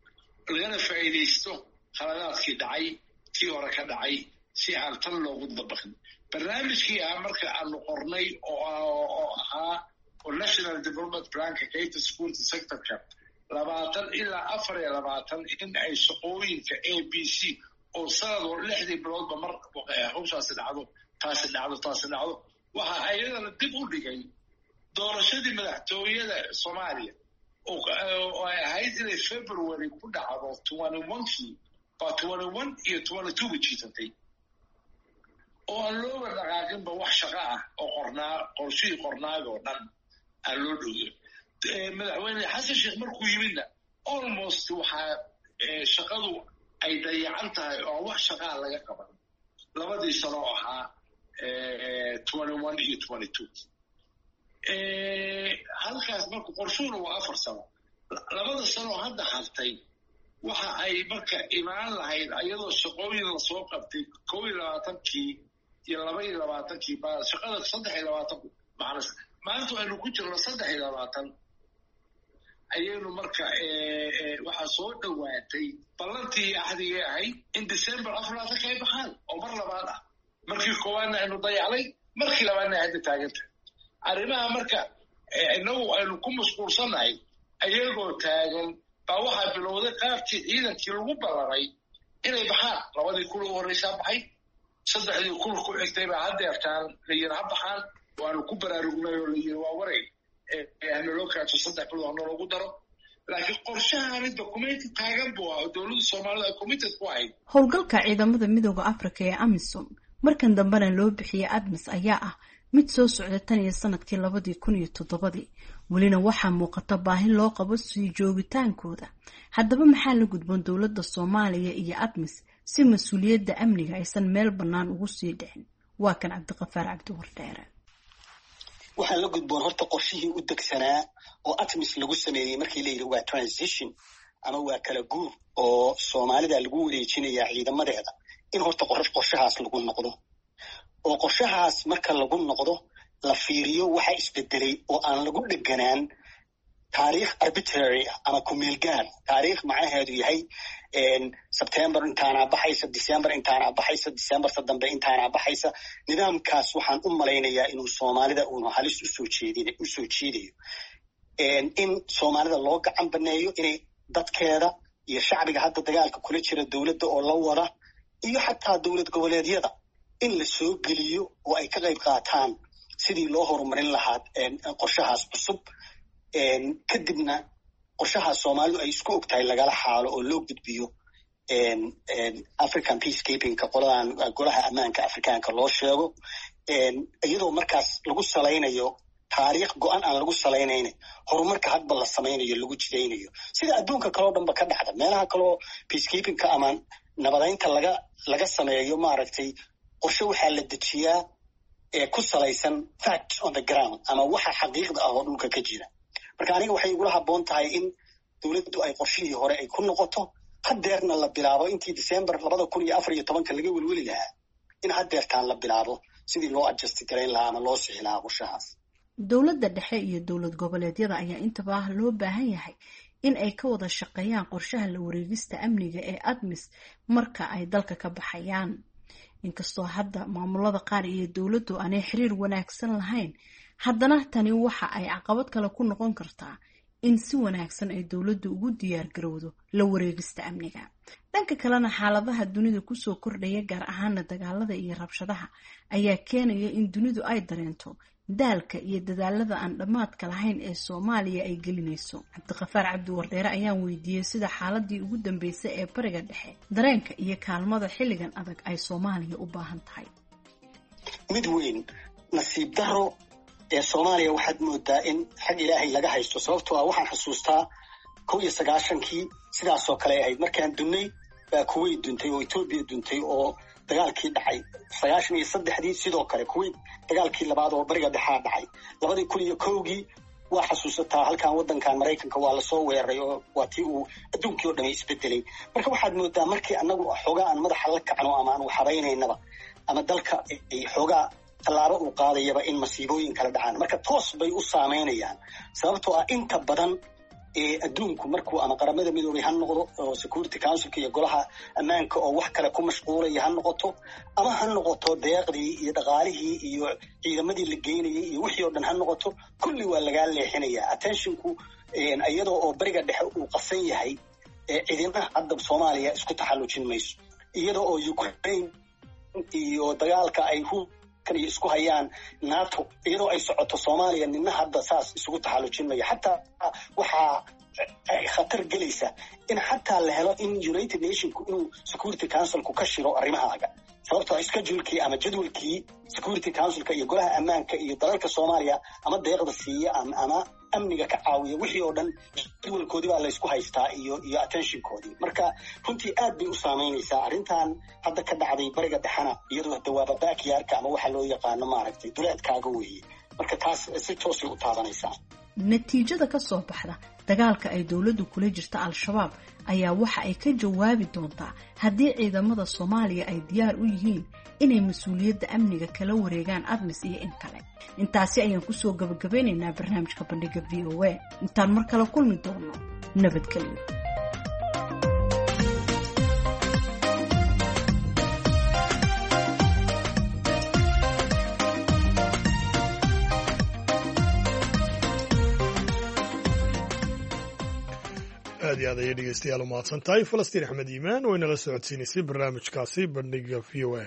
lagana faa'iidaysto khaladaadkii dhacay kii hore ka dhacay si aan tan loogu dabaqin barnaamijkii marka aanu qornay oo ahaa oo national development planka kaita security sectorka 20 ilaa 24 in ay shaqooyinka ABC oo sanadoo 6 biloodba mar hawshaasi dhacdo taasi dhacdo waxa ayadana dib u dhigay doorashadii madaxtooyada Soomaaliya oo ay ahayd inay February ku dhacdo 21 iyo 22 jiitay oo aan looga dhaqaaqinba wax shaqo ah oo qorshihii qornaaga oo dhan aan loo dhowyo madaxweyne xasan sheekh markuu yimidna almost waxaa shaqadu ay dayacan tahay oo wax shaqaa laga qaban labadii sano oo ahaa 21 iyo 22 halkaas marka qorshuhuna waa 4 sano labada sano hadda hartay waxa ay marka imaan lahayd ayadoo shaqooyin la soo qabtay 22kii iyo 22kii baa shaqada 23 maanta aynu ku jirno 23 ayaynu marka waxaa soo dhowaatay ballantii axdigay ahayd in December 4 ka baxaan oo mar labaad ah markii koowaadna aynu dayaclay markii labaadna hadda taaganta arrimaha marka inagu aynu ku mashquulsanahay ayagoo taagan baa waxaa bilowday qaabkii ciidankii lagu ballamay inay baxaan labadii kul horeysaa baxay saddexdii kul ku xigtay baa haddeertaan la yidhi ha baxaan waanu ku baraarugnay oo la yidhi waa wareeg hanaloo kaato 3 bilood hanaloogu daro laakiin qorshahani dokumenti taagan buu ah oo dowladda Soomaalida ay committed ku ahayd howlgalka ciidamada midowga Afrika ee AMISOM markan dambena loo bixiyay ADMIS ayaa ah mid soo socda tan iyo sanadkii 2017 welina waxaa muuqata baahi loo qabo sii joogitaankooda haddaba maxaa la gudboon dowladda Soomaaliya iyo ADMIS si mas'uuliyadda amniga aysan meel bannaan ugu sii dhicin waa kan Cabdiqafaar Cabdi Wardheere waxaa la gudboon horta qorshihii u degsanaa oo ADMIS lagu sameeyey markii la yidhi waa transition ama waa kala guur oo Soomaalida lagu wareejinayaa ciidamadeeda in horta qorshahaas lagu noqdo oo qorshahaas marka lagu noqdo la fiiriyo waxa isbedelay oo aan lagu dheganaan taariikh arbitrary ama kumeelgaar taariikh macnaheedu yahay September intaana baxaysa December intaana baxaysa December dambe intaana baxaysa nidaamkaas waxaan u malaynayaa inuu Soomaalida uu halis u soo jeediyo in Soomaalida loo gacan baneeyo inay dadkeeda iyo shacbiga hadda dagaalka kula jira dawladda oo la wada iyo xataa dawlad goboleedyada in la soo geliyo oo ay ka qayb qaataan sidii loo horumarin lahaa qorshahaas cusub kadibna qorshahaas Soomaalidu ay isku ogtahay lagala xaalo oo loo gudbiyo African peacekeeping golaha ammaanka Afrikaanka loo sheego iyadoo markaas lagu salaynayo taariikh go'an aan lagu salaynaynin horumarka hadba la samaynayo lagu jidaynayo sida adduunka kale oo dhanba ka dhacda meelaha kale oo peacekeepingka ama nabadaynta laga sameeyo maaragtay qorshe waxaa la dejiyaa ku salaysan fact on the ground ama waxa xaqiiqda ah oo dhulka ka jira marka aniga waxay igula habboon tahay in dowladdu ay qorshihii hore ay ku noqoto haddeerna la bilaabo intii December 2014 laga welweli lahaa in haddeertaan la bilaabo sidii loo adjust gareyn lahaa ama loo sixi lahaa qorshahaas dowladda dhexe iyo dowlad goboleedyada ayaa intaba loo baahan yahay in ay ka wada shaqeeyaan qorshaha la wareegista amniga ee ADMIS marka ay dalka ka baxayaan inkastoo hadda maamulada qaar iyo dowladdu aanay xiriir wanaagsan lahayn haddana tani waxa ay caqabad kale ku noqon kartaa in si wanaagsan ay dowladdu ugu diyaar garowdo la wareegista amniga dhanka kalena xaaladaha dunida kusoo kordhaya gaar ahaana dagaalada iyo rabshadaha ayaa keenaya in dunidu ay dareento daalka iyo dadaalada aan dhammaadka lahayn ee Soomaaliya ay gelinayso Cabdiqafaar Cabdi Wardheere ayaan weydiiyay sida xaaladii ugu dambeysay ee bariga dhexe dareenka iyo kaalmada xilligan adag ay Soomaaliya u baahan tahay mid weyn nasiib daro ee Soomaaliya waxaad moodaa in xag Ilaahay laga haysto sababtoo ah waxaan xusuustaa 1990kii sidaas oo kale ahayd markaan dunnay baa Kuwait duntay oo Ethiopia duntay oo dagaalkii dhacay 93dii sidoo kale Kuwait dagaalkii labaad oo bariga dhexe dhacay 2001gii waa xasuusataa halkan wadankan Mareykanka waa la soo weeraray oo waa tii uu adduunkii oo dhan isbedelay marka waxaad moodaa markii anagu xoogaa aan madaxa la kacno ama aan waxabaynaynaba ama dalka ay xoogaa tallaabo uu qaadayaba in masiibooyin kala dhacaan marka toos bay u saameynayaan sababtoo ah inta badan adduunku markuu ama qaramada midoobay ha noqdo oo security councilka iyo golaha ammaanka oo wax kale ku mashquulaya ha noqoto ama ha noqoto deeqdii iyo dhaqaalihii iyo ciidamadii la geynayay iyo wixii oo dhan ha noqoto kulli waa lagaa leexinayaa attentionku iyadoo oo bariga dhexe uu qasan yahay ciidamada hadda Soomaaliya isku taxallujin mayso iyadoo oo Ukraine iyo dagaalka ay kan isku hayaan NATO iyadoo ay socoto Soomaaliya ninna hadda saas isugu taxallujin maya xataa waxa ay khatar gelaysa in xataa la helo in United Nations inuu Security Council-ku ka shiro arrimahaaga sababtoo schedule-kii ama jadwalkii Security Council-ka iyo golaha ammaanka iyo dalalka Soomaaliya ama deeqda siiya ama amniga ka caawiya wixii oo dhan jadwalkoodii baa la isku haystaa iyo attention-koodii marka runtii aad bay u saameynaysaa arrintan hadda ka dhacday bariga dhexana iyadoo dawaaba backyardka ama waxa loo yaqaano maaragtay duleedkaaga weeye marka taas si toos u taabanaysaa natiijada ka soo baxda dagaalka ay dawladdu kula jirta al-shabaab ayaa waxa ay ka jawaabi doontaa haddii ciidamada Soomaaliya ay diyaar u yihiin inay mas'uuliyadda amniga kala wareegaan ADMIS iyo in kale intaasi ayaan ku soo gabagabeynaynaa barnaamijka bandhiga VOA intaan mar kale kulmi doono nabadgelyo aad iyo aad ayay dhegeystayaal u mahadsan tahay Falastiin Axmed Iimaan oo inala socodsiinaysay barnaamijkaasi bandhiga VOA.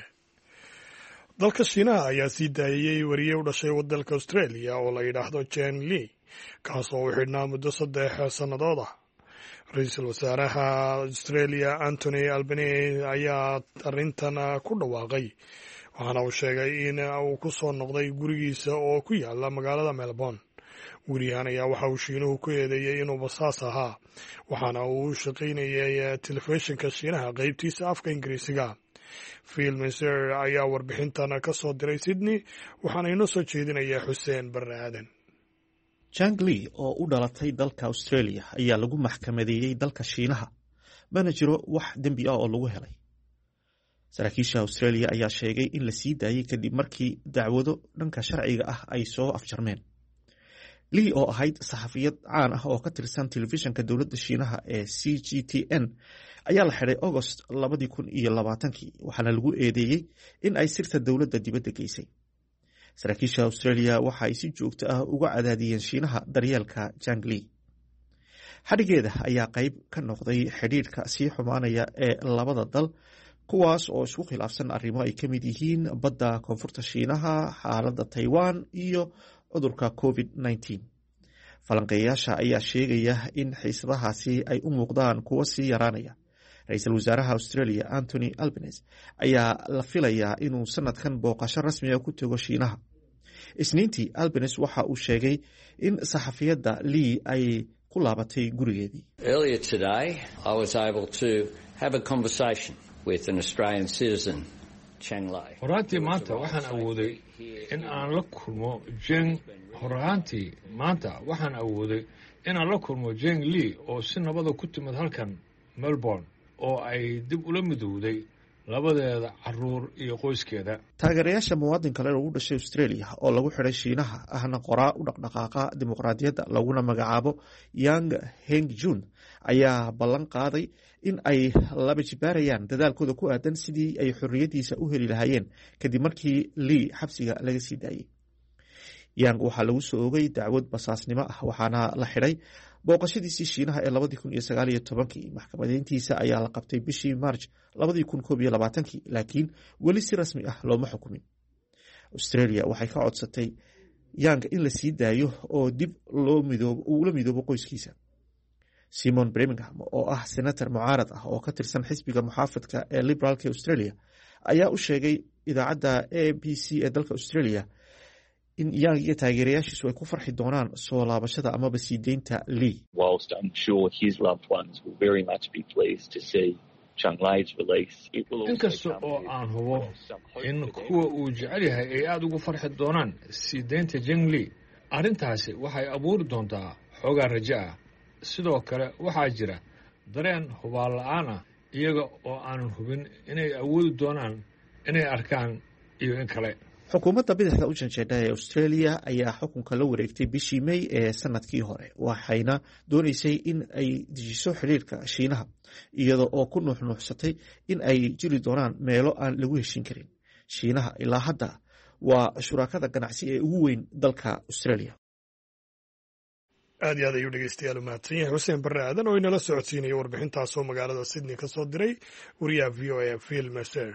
dalka Shiinaha ayaa sii daayay wariye u dhashay waddanka Australia oo la yidhaahdo Jen Lee kaas oo u xidhnaa muddo 3 sannadood ah. Ra'iisul wasaaraha Australia Anthony Albanese ayaa arrintan ku dhawaaqay waxaana uu sheegay in uu ku soo noqday gurigiisa oo ku yaala magaalada Melbourne. wariyahan ayaa waxa uu Shiinuhu ku eedeeyay inuu basaas ahaa waxaana uu shaqaynayay telefishinka Shiinaha qaybtiisa afka Ingiriisiga. Phil Mercer ayaa warbixintan ka soo diray Sydney waxaana inoo soo jeedinayaa Xuseen Barre Aadan. Jen Lee oo u dhalatay dalka Australia ayaa lagu maxkamadeeyay dalka Shiinaha mana jiro wax dembi ah oo lagu helay. saraakiisha Australia ayaa sheegay in la sii daayay kadib markii dacwado dhanka sharciga ah ay soo afjarmeen. Lee oo ahayd saxafiyad caan ah oo ka tirsan telefishinka dowladda Shiinaha ee CGTN ayaa la xiray August 2020 waxaana lagu eedeeyay in ay sirta dowladda dibadda geysay. saraakiisha Australia waxa ay si joogto ah uga cadaadiyeen Shiinaha daryeelka Jen Lee. xadhigeeda ayaa qayb ka noqday xidhiidhka sii xumaanaya ee labada dal kuwaas oo isku khilaafsan arrimo ay ka mid yihiin badda koonfurta Shiinaha, xaaladda Taiwan iyo cudurka COVID-19. falanqeeyaasha ayaa sheegaya in xiisadahaasi ay u muuqdaan kuwo sii yaraanaya. Ra'iisul wasaaraha Australia Anthony Albanese ayaa la filayaa inuu sanadkan booqasho rasmi ah ku tago Shiinaha. Isniintii Albanese waxa uu sheegay in saxafiyadda Lee ay ku laabatay gurigeedii. Earlier today I was able to have a conversation with an Australian citizen horaantii maanta waxaan awooday in aan la kulmo Jen Lee oo si nabada ku timid halkan Melbourne oo ay dib ula midowday labadeeda caruur iyo qoyskeeda. taageerayaasha muwaadin kale oo u dhashay Australia oo lagu xiray Shiinaha ahna qoraa u dhaqdhaqaaqa dimuqraadiyadda laguna magacaabo Yang Hengjun ayaa ballan qaaday in ay laba jibaarayaan dadaalkooda ku aadan sidii ay xorriyadiisa u heli lahaayeen kadib markii Lee xabsiga laga sii daayay. Yang waxaa lagu soo oogay dacwad basaasnimo ah waxaana la xiray booqashadiisii Shiinaha ee 2019 maxkamadeyntiisa ayaa la qabtay bishii March 2021 laakiin weli si rasmi ah looma xukumin. Australia waxay ka codsatay Yang in la sii daayo oo dib ula midoobo qoyskiisa. Simon Birmingham oo ah senator mucaarad ah oo ka tirsan xisbiga muxaafadka ee Liberalka Australia ayaa u sheegay idaacadda ABC ee dalka Australia in Yang iyo taageerayaashiisu ay ku farxi doonaan soo laabashada amaba sii deynta Lee. Whilst I'm sure his loved ones will very much be pleased to see Jen Lee's release. inkasta oo aan hubo in kuwa uu jecel yahay ay aad ugu farxi doonaan sii deynta Jen Lee, arrintaasi waxay abuuri doontaa xoogaa rajo ah. sidoo kale waxaa jira dareen hubaal la'aan ah iyaga oo aanan hubin inay awoodi doonaan inay arkaan iyo in kale. xukuumadda bidixda u janjeedha ee australia ayaa xukunka la wareegtay bishii may ee sanadkii hore waxayna dooneysay in ay dejiso xidhiirka shiinaha iyada oo ku nuuxnuuxsatay in ay jiri doonaan meelo aan lagu heshin karin. shiinaha ilaa hadda waa shuraakada ganacsi ee ugu weyn dalka australia. aad iyo aad ayuu dhegeystayaal u mahadsan yahay xuseen barre aadan oo inala socodsiinaya warbixintaasoo magaalada sydney ka soo diray wariyaha v o a phil mercer.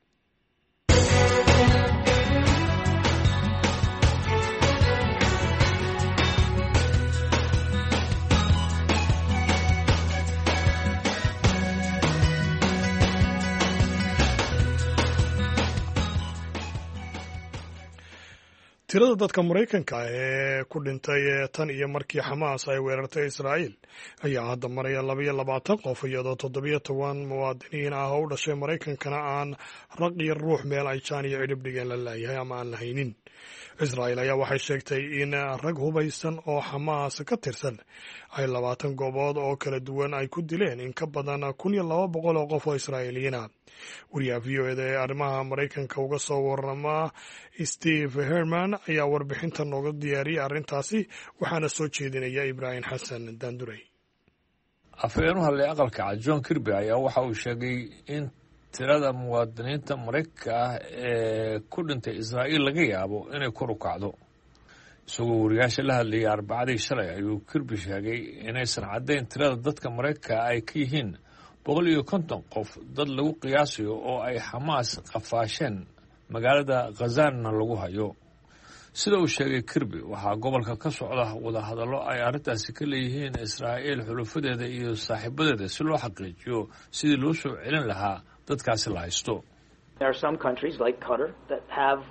tirada dadka maraykanka ah ee ku dhintay tan iyo markii xamaas ay weerartay israa'iil ayaa hadda maraya 22 qof iyadoo 17 muwaadiniin ah oo u dhashay maraykankana aan raq iyo ruux meel ay jaan iyo cidhib dhigeen la laayahay ama aan la haynin. israa'iil ayaa waxay sheegtay in rag hubaysan oo xamaas ka tirsan ay 20 goobood oo kala duwan ay ku dileen in ka badan 1,200 oo qof oo israa'iiliyiin ah. wariyaha v o eda ee arrimaha maraykanka uga soo warama steve herman ayaa warbixinta nooga diyaariyay arrintaasi waxaana soo jeedinaya ibraahim xasan daanduray. afhayeen u hadlay aqalka cad john kirby ayaa waxa uu sheegay in tirada muwaadiniinta maraykanka ah ee ku dhintay israa'iil laga yaabo inay kor u kacdo. isagoo wariyaasha la hadlayay arbacadii shalay ayuu kirby sheegay inaysan caddayn tirada dadka maraykanka ay ka yihiin 150 qof dad lagu qiyaasayo oo ay xamaas qafaasheen magaalada khazanna lagu hayo. sida uu sheegay kirby waxaa gobolka ka socda wadahadallo ay arrintaasi ka leeyihiin israa'iil xulufadeeda iyo saaxiibadeeda si loo xaqiijiyo sidii loo soo celin lahaa dadkaasi la haysto. There are some countries like Qatar that have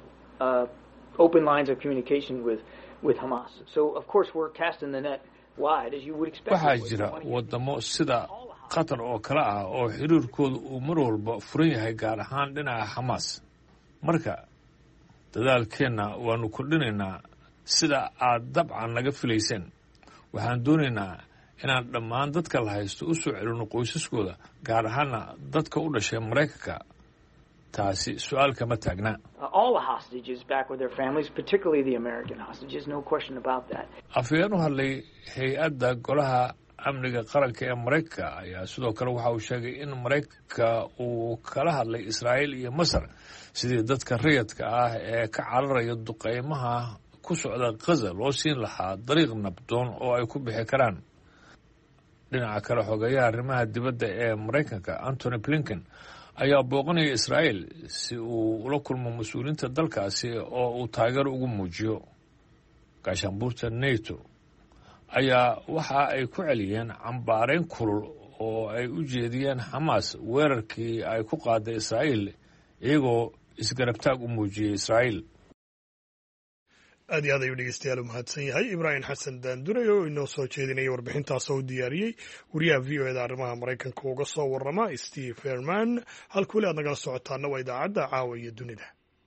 open lines of communication with Hamas. So of course we're casting the net wide as you would expect. waxaa jira wadamo sida qatar oo kale ah oo xiriirkooda uu mar walba furan yahay gaar ahaan dhinaca xamaas. marka dadaalkeenna waanu kordhinaynaa sida aad dabcan naga filayseen. waxaan doonaynaa inaan dhammaan dadka la haysto u soo celino qoysaskooda gaar ahaana dadka u dhashay maraykanka. taasi su-aal kama taagna. All the hostages back with their families, particularly the American hostages, no question about that. afhayeen u hadlay hay-adda golaha amniga qaranka ee maraykanka ayaa sidoo kale waxa uu sheegay in maraykanka uu kala hadlay israa'iil iyo masar sidii dadka rayadka ah ee ka cararaya duqeymaha ku socda ghaza loo siin lahaa dariiq nabdoon oo ay ku bixi karaan. dhinaca kale xogeeyaha arrimaha dibadda ee maraykanka antony blinken ayaa booqanaya israa'iil si uu ula kulmo mas-uuliyiinta dalkaasi oo uu taageero ugu muujiyo. gaashaanbuurta nato ayaa waxa ay ku celiyeen cambaarayn kulul oo ay u jeediyeen xamaas weerarkii ay ku qaaday israa'iil iyagoo isgarabtaag u muujiyey israa'iil. aad iyo aad ayuu dhegeystayaal u mahadsan yahay ibraahim xasan daanduray oo inoo soo jeedinaya warbixintaas oo u diyaariyey wariyaha v o eda arrimaha maraykanka uga soo warama steve herman. halka weli aad nagala socotaana waa idaacadda caawa iyo dunida.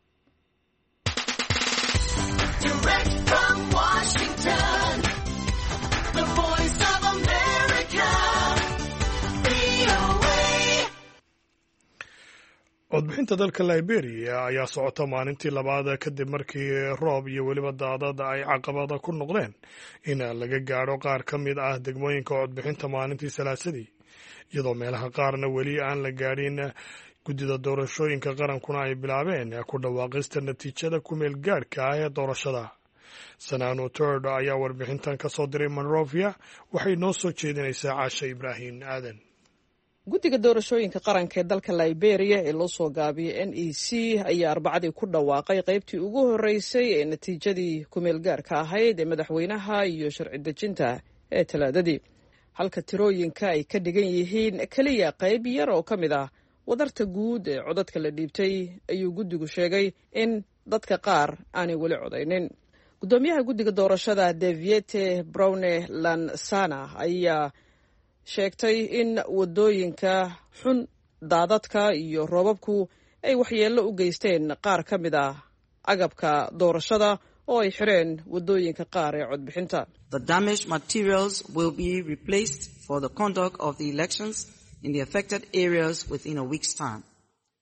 codbixinta dalka liberia ayaa socota maalintii labaad kadib markii roob iyo weliba daadad ay caqabada ku noqdeen in laga gaadho qaar ka mid ah degmooyinka codbixinta maalintii salaasadii iyadoo meelaha qaarna weli aan la gaadhin. guddida doorashooyinka qarankuna ay bilaabeen ku dhawaaqista natiijada kumeel gaadhka ah ee doorashada. sanano tord ayaa warbixintan ka soo diray monrovia waxay noo soo jeedinaysaa caasha ibraahim aadan. guddiga doorashooyinka qaranka ee dalka liberia ee loo soo gaabiyey NEC ayaa arbacadii ku dhawaaqay qaybtii ugu horreysay ee natiijadii kumeel gaarka ahayd ee madaxweynaha iyo sharci dejinta ee talaadadii, halka tirooyinka ay ka dhigan yihiin keliya qayb yar oo ka mid ah wadarta guud ee codadka la dhiibtay. ayuu guddigu sheegay in dadka qaar aanay weli codaynin. guddoomiyaha guddiga doorashada Deviete Browne Lansana ayaa sheegtay in wadooyinka xun, daadadka iyo roobabku ay waxyeello u geysteen qaar ka mid ah agabka doorashada oo ay xireen wadooyinka qaar ee codbixinta. The damaged materials will be replaced for the conduct of the elections in the affected areas within a week's time.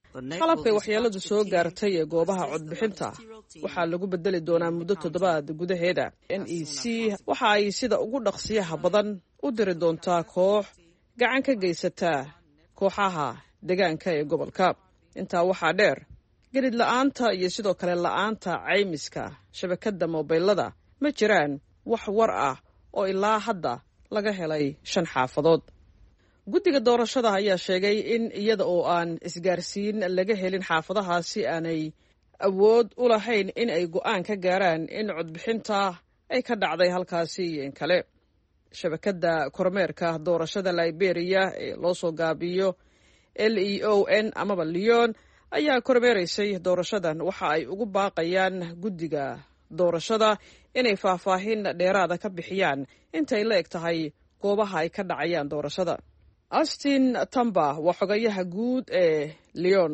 qalabkay waxyeeladu soo gaartay ee goobaha codbixinta waxaa lagu bedeli doonaa muddo 7 gudaheeda. NEC waxa ay sida ugu dhaqsiyaha badan u diri doontaa koox gacan ka geysata kooxaha deegaanka ee gobolka. Intaa waxaa dheer, gelid la'aanta iyo sidoo kale la'aanta caymiska shabakadda mobilada ma jiraan wax war ah oo ilaa hadda laga helay 5 xaafadood. Guddiga doorashada ayaa sheegay in iyada oo aan isgaarsiin laga helin xaafadahaasi aanay awood u lahayn in ay go'aan ka gaaraan in codbixinta ay ka dhacday halkaasi iyo in kale. Shabakadda kormeerka doorashada Liberia ee loo soo gaabiyo LEON amaba Leon ayaa kormeeraysay doorashadan. Waxa ay ugu baaqayaan guddiga doorashada inay faahfaahin dheeraada ka bixiyaan intay la eg tahay goobaha ay ka dhacayaan doorashada. Austin Tamba waa xogayaha guud ee Leon.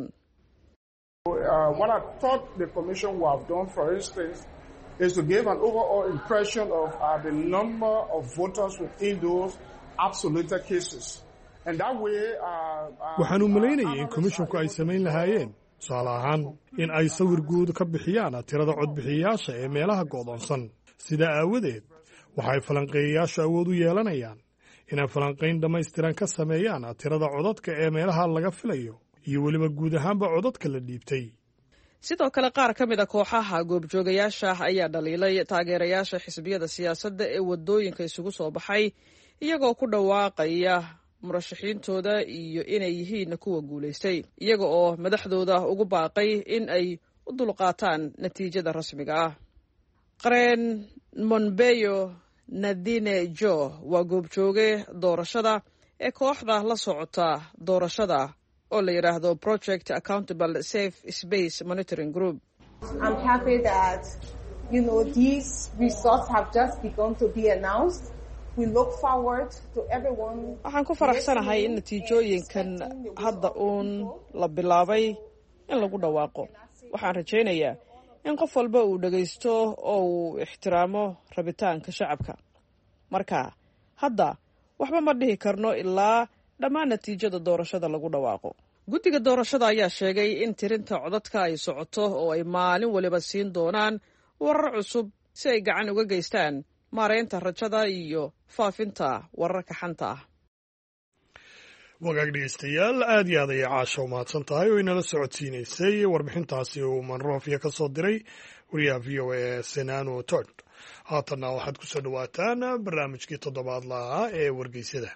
What I thought the commission would have done, for instance, is to give an overall impression of the number of voters within those absolute cases. And that way, waxaan u malaynayay in komishinku ay samayn lahaayeen tusaale ahaan in ay sawir guud ka bixiyaan tirada codbixiyayaasha ee meelaha go'doonsan. Sidaa aawadeed, waxay falanqeeyayaashu awood u yeelanayaan inay falanqayn dhammaystiran ka sameeyaan tirada codadka ee meelaha laga filayo iyo weliba guud ahaanba codadka la dhiibtay. Sidoo kale qaar ka mid a kooxaha goobjoogayaasha ayaa dhaliilay taageerayaasha xisbiyada siyaasadda ee wadooyinka isugu soo baxay iyagoo ku dhawaaqaya murashaxiintooda iyo inay yihiin kuwa guulaystay, iyaga oo madaxdooda ugu baaqay in ay u dulqaataan natiijada rasmiga ah. Qareen Monbeyo Nadine Jo waa goobjooge doorashada ee kooxda la socota doorashada oo la yiraahdo Project Accountable Safe Space Monitoring Group. I'm happy that these results have just begun to be announced. We look forward to everyone. Waxaan ku faraxsanahay in natiijooyinkan hadda uun la bilaabay in lagu dhawaaqo. Waxaan rajaynayaa in qof walba uu dhagaysto oo uu ixtiraamo rabitaanka shacabka. Marka hadda waxba ma dhihi karno ilaa dhammaan natiijada doorashada lagu dhawaaqo. Guddiga doorashada ayaa sheegay in tirinta codadka ay socoto oo ay maalin waliba siin doonaan warar cusub si ay gacan uga geystaan maareynta rajada iyo faafinta wararka xanta ah. wagaag dhegeystayaal aad iyo aad ayay caasha u mahadsan tahay oo inala socodsiinaysay warbixintaasi uu manroofya ka soo diray wariyaha v o a Senano Todd. haatanna waxaad ku soo dhawaataan barnaamijkii toddobaadlaha ee wargeysyada.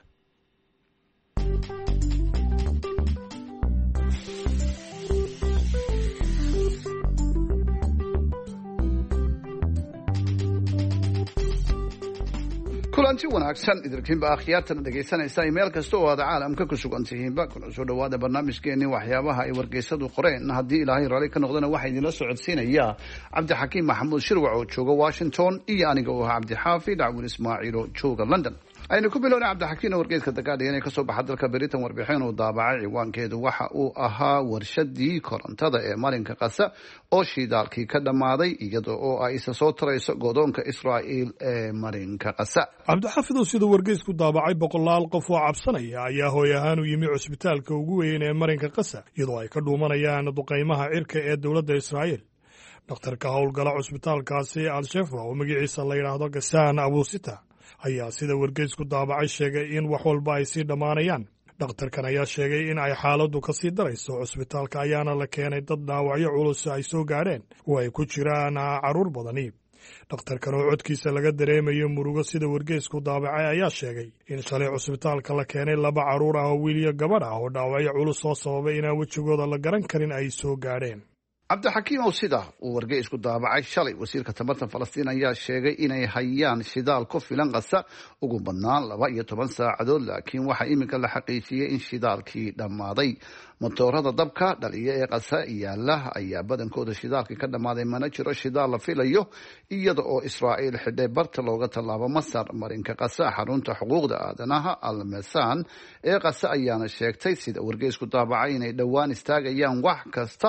kulanti wanaagsan idinkiinba akhyaartan dhegaysanaysa meel kasta oo aad caalamka ku sugan tihiinba kuna soo dhawaada barnaamijkeennii waxyaabaha ay wargeysadu qoreen. haddii ilaahay raalli ka noqdana waxaa idinla socodsiinaya cabdixakiim maxamuud shirwac oo jooga Washington iyo aniga oo ah cabdixaafi dhacwin ismaaciil oo jooga London. aynu ku bilownay cabdixakiim wargeyska Dagaadhigan ee kasoo baxa dalka Britain warbixin uu daabacay ciwaankeedu waxa uu ahaa warshadii korontada ee marinka Gaza oo shidaalkii ka dhamaaday iyada oo ay isa soo tarayso godoonka Israa'iil ee marinka Gaza. cabdixaafid sida wargeysku daabacay boqolaal qof oo cabsanaya ayaa hooy ahaan u yimi cusbitaalka ugu weyn ee marinka Gaza iyadoo ay ka dhuumanayaan duqeymaha cirka ee dowladda Israa'iil. dhakhtarka howlgala cusbitaalkaasi Al-Shifa oo magaciisa la yiraahdo Gassan Abu Sita ayaa sida wargeysku daabacay sheegay in wax walba ay sii dhammaanayaan. dhakhtarkan ayaa sheegay in ay xaaladdu ka sii darayso cusbitaalka ayaana la keenay dad dhaawacyo culus ay soo gaadheen oo ay ku jiraan carruur badani. dhakhtarkan oo codkiisa laga dareemayo murugo sida wargeysku daabacay ayaa sheegay in shalay cusbitaalka la keenay 2 carruur ah oo wiil iyo gabadh ah oo dhaawacyo culus soo sababay inaan wejigooda la garan karin ay soo gaadheen. cabdixakiim oo sida uu wargeysku daabacay shalay wasiirka tamarta Falastiin ayaa sheegay inay hayaan shidaal ku filan Gaza ugu badnaan 12 saacadood, laakiin waxa iminka la xaqiijiyay in shidaalkii dhammaaday. motoorada dabka dhaliya ee Gaza yaala ayaa badankooda shidaalkii ka dhammaaday, mana jiro shidaal la filayo iyada oo Israa'iil xidhay barta looga tallaabo Masar marinka Gaza. xarunta xuquuqda aadanaha Al-Mesan ee Gaza ayaana sheegtay sida wargeysku daabacay inay dhowaan istaagayaan wax kasta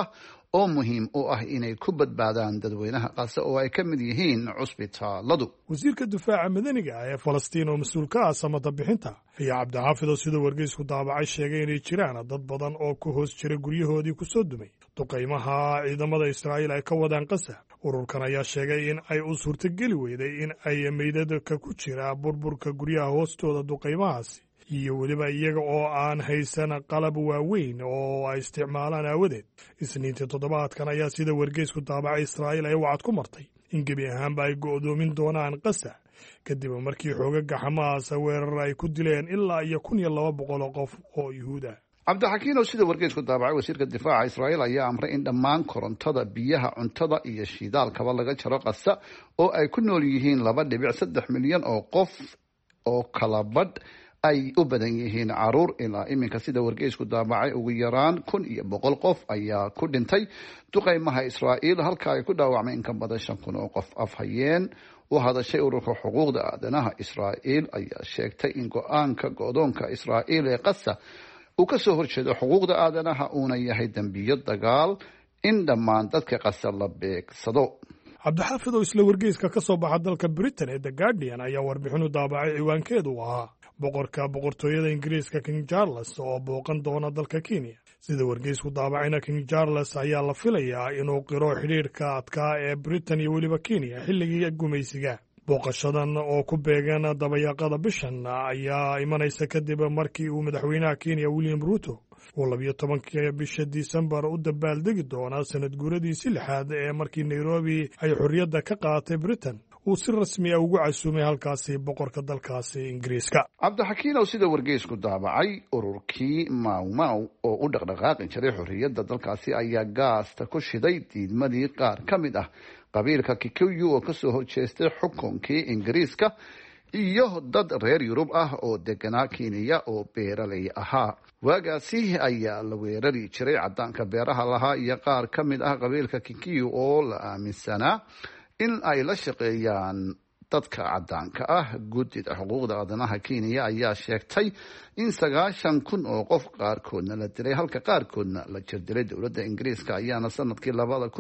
oo muhiim u ah inay ku badbaadaan dadweynaha qasa oo ay ka mid yihiin cusbitaaladu. wasiirka difaaca madaniga ah ee falastiin oo mas-uul ka ah samata bixinta ayaa cabdixaafid oo sida wargeysku daabacay sheegay inay jiraan dad badan oo ku hoos jira guryahoodii ku soo dumay duqaymaha ciidamada israa'iil ay ka wadaan qasa. ururkan ayaa sheegay in ay u suurtogeli weyday in ay meydadka ku jira burburka guryaha hoostooda duqaymahaasi iyo weliba iyaga oo aan haysan qalab waaweyn oo ay isticmaalaan aawadeed. isniintii toddobaadkan ayaa sida wargeysku daabacay israa'iil ay wacad ku martay in gebi ahaanba ay go'doomin doonaan qasa kadib markii xoogaga xamaas weerar ay ku dileen ilaa iyo 1,200 qof oo yuhuud ah. cabdixakiin oo sida wargeysku daabacay wasiirka difaaca israa'iil ayaa amray in dhammaan korontada, biyaha, cuntada iyo shidaalkaba laga jaro qasa oo ay ku nool yihiin 2.3 milyan oo qof oo kala badh ay u badan yihiin caruur. ilaa iminka sida wargeysku daabacay ugu yaraan 1,100 qof ayaa ku dhintay duqaymaha israa'iil halka ay ku dhaawacmay in ka badan 5,000 oo qof. afhayeen u hadashay ururka xuquuqda aadanaha israa'iil ayaa sheegtay in go-aanka go'doonka israa'iil ee qasa uu ka soo horjeedo xuquuqda aadanaha uuna yahay dembiyo dagaal in dhammaan dadka qasa la beegsado. cabdixaafid oo isla wargeyska ka soo baxa dalka britain ee the guardian ayaa warbixin u daabacay ciwaankeedu ahaa boqorka boqortooyada ingiriiska king charles oo booqan doona dalka kenya. sida wargeysku daabacayna king charles ayaa la filayaa inuu qiro xidhiidhka adkaa ee britain iyo weliba kenya xilligii gumaysiga. booqashadan oo ku beegan dabayaaqada bishan ayaa imanaysa kadib markii uu madaxweynaha kenya william ruto uu 12 bisha disembar u dabaaldegi doona sanad guuradiisii 6aad ee markii nairobi ay xorriyadda ka qaadatay britain uu si rasmi ah ugu casuumay halkaasi boqorka dalkaasi ingiriiska. cabdixakiin oo sida wargeysku daabacay ururkii mawmaw oo u dhaqdhaqaaqi jiray xorriyadda dalkaasi ayaa gaasta ku shiday diidmadii qaar ka mid ah qabiilka Kikuyu oo ka soo horjeestay xukunkii ingiriiska iyo dad reer Yurub ah oo deganaa Kenya oo beeraley ahaa. waagaasi ayaa la weerari jiray cadaanka beeraha lahaa iyo qaar ka mid ah qabiilka Kikuyu oo la aaminsanaa in ay la shaqeeyaan dadka cadaanka ah. guddida xuquuqda aadanaha Kenya ayaa sheegtay in 90,000 oo qof qaarkoodna la dilay halka qaarkoodna la jirdilay. dowladda ingiriiska ayaana sanadkii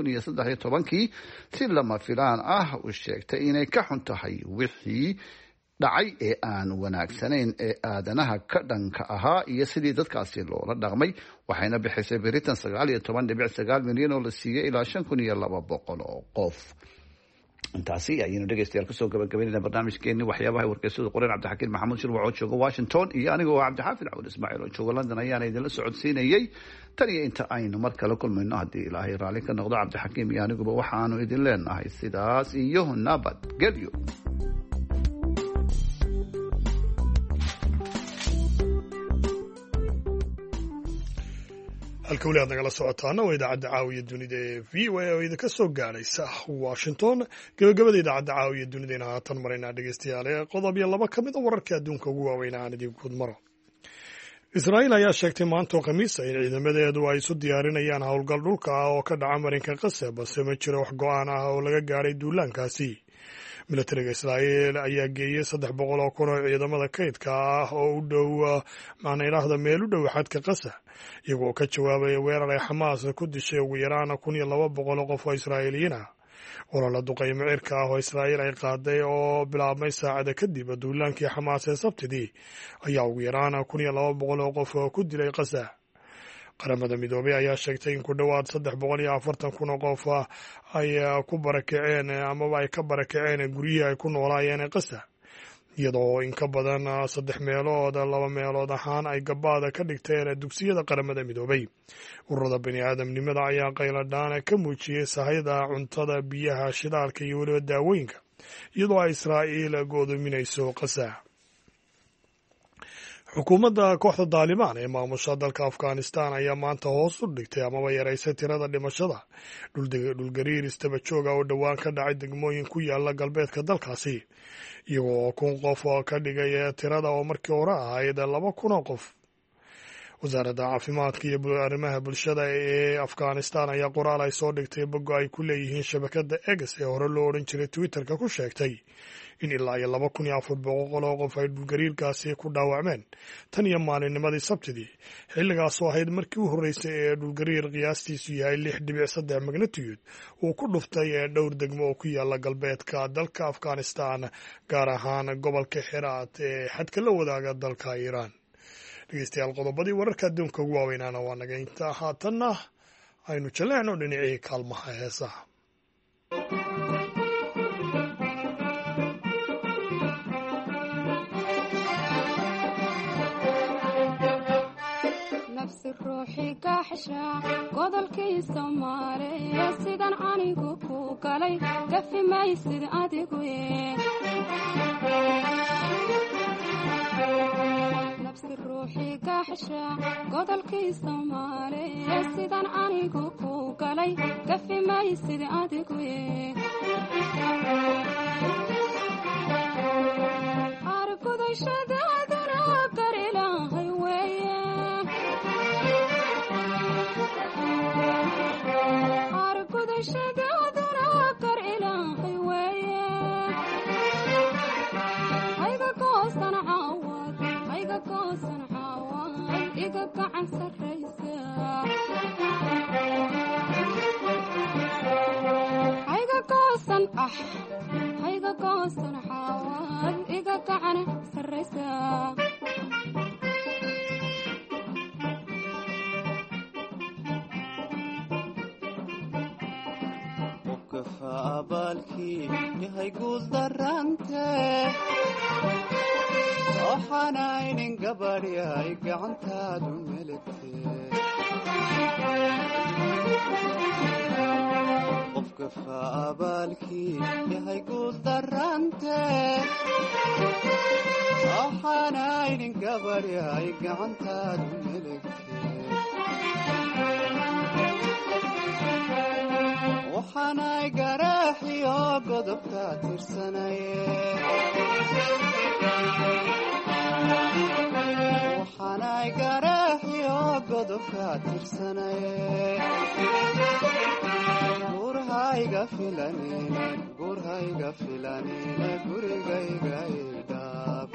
2013 si lama filaan ah u sheegtay inay ka xun tahay wixii dhacay ee aan wanaagsanayn ee aadanaha ka dhanka ahaa iyo sidii dadkaasi loola dhaqmay. waxayna bixisay Britain 19.9 milyan oo la siiyey ilaa 5,200 oo qof. intaasi ayaynu dhegeystayaal kusoo gabagabaynayna barnaamijkeenii waxyaabaha wargeysada qoreen. cabdixakiin maxamuud shirwac oo jooga Washington iyo anigoo cabdixaafid cawd ismaaciil oo jooga London ayaana idinla socodsiinayay. tan iyo inta aynu mar kale kulmayno haddii ilaahay raalli ka noqdo, cabdixakiim iyo aniguba waxaanu idin leenahay sidaas iyo nabadgelyo. halka weli aad nagala socotaana waa idaacadda caawiya dunida ee v o a oo idinka soo gaadhaysa washington. gabagabada idaacadda caawiya dunidayna haatan maraynaa dhegeystayaal qodob iyo 2 ka mid a wararka adduunka ugu waaweyn aan idin guud maro. israa'iil ayaa sheegtay maantoo khamiisa in ciidamadeedu ay isu diyaarinayaan howlgal dhulka ah oo ka dhaca marinka qasa, balse ma jiro wax go-aan ah oo laga gaadhay duulaankaasi. milatariga israa'iil ayaa geeyey 300 oo kun oo ciidamada kaydka ah oo u dhow macnaydhaahda meel u dhow xadka qasa, iyagoo ka jawaabaya weerar ay xamaas ku dishay ugu yaraan 1,200 qof oo israa'iiliyiin ah. olala duqaymo cirka ah oo israa'iil ay qaaday oo bilaabmay saacada kadib duulaankii xamaas ee sabtidii ayaa ugu yaraan 1,200 oo qof oo ku dilay qasa. qaramada midoobay ayaa sheegtay in ku dhowaad 340 kun oo qof ay ku barakaceen amaba ay ka barakaceen guryihii ay ku noolaayeen qasa, iyadoo in ka badan 3 meelood 2 meelood ahaan ay gabaada ka dhigteen dugsiyada qaramada midoobay. ururada bini'aadamnimada ayaa qayladhaan ka muujiyey sahayda cuntada, biyaha, shidaalka iyo weliba daawooyinka, iyadoo ay israa'iil go'doominayso qasa. xukuumadda kooxda Taliban ee maamusha dalka Afghanistan ayaa maanta hoos u dhigtay amaba yaraysay tirada dhimashada dhulgariir istaba jooga oo dhowaan ka dhacay degmooyin ku yaala galbeedka dalkaasi, iyagoo 1,000 qof oo ka dhigay tirada oo markii hore ahayd 2,000 oo qof. wasaaradda caafimaadka iyo arrimaha bulshada ee Afghanistan ayaa qoraal ay soo dhigtay bogo ay ku leeyihiin shabakadda X ee hore loo odhan jiray Twitterka ku sheegtay in ilaa iyo 2,400 oo qof ay dhulgariirkaasi ku dhaawacmeen tan iyo maalinnimadii sabtidii, xilligaasoo ahayd markii u horreysay ee dhulgariir qiyaastiisu yahay 6.3 magnitude uu ku dhuftay ee dhowr degmo oo ku yaala galbeedka dalka Afghanistan, gaar ahaan gobolka Xiraat ee xadka la wadaaga dalka Iiraan. dhegeystayaal, qodobadii wararka adduunka ugu waaweynaana waa naga intaa. haatanna aynu jaleecno dhinacii kaalmaha heesaha. nafsi ruuxi gaxsha godolkii Soomaaliya sidan anigu ku galay gafi maysid adigu nafsi ruuxi gaxsha godolkii Soomaaliya sidan anigu ku galay gafi maysid adigu argudashadaadana gar ilaahay weeye argudashadaadana gar ilaahay weeye hayga goosan caawad hayga goosan caawad iga gacan sarraysa hayga goosan hayga goosan caawad iga gacan sarraysa abaalkii yahay guul darante waxaanaynin gabadhi ay gacantaadu meligte qofka faabaalkii yahay guul darante waxaanaynin gabadhi ay gacantaadu meligte waxaanay garaaxiyo godobka tirsanaye waxaanay garaaxiyo godobka tirsanaye gurhayga filanine gurhayga filanine gurigayga idhaab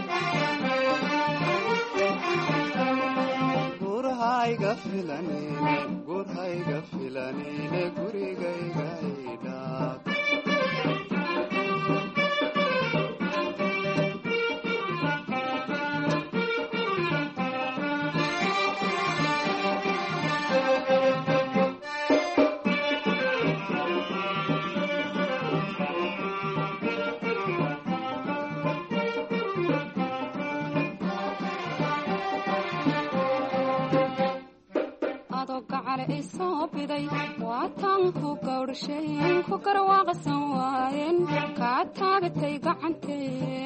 gurhayga filanine gurhayga filanine gurigayga idhaab waatan ku gawdhashayn ku garwaaqsan waayeen kaa taagatay gacantee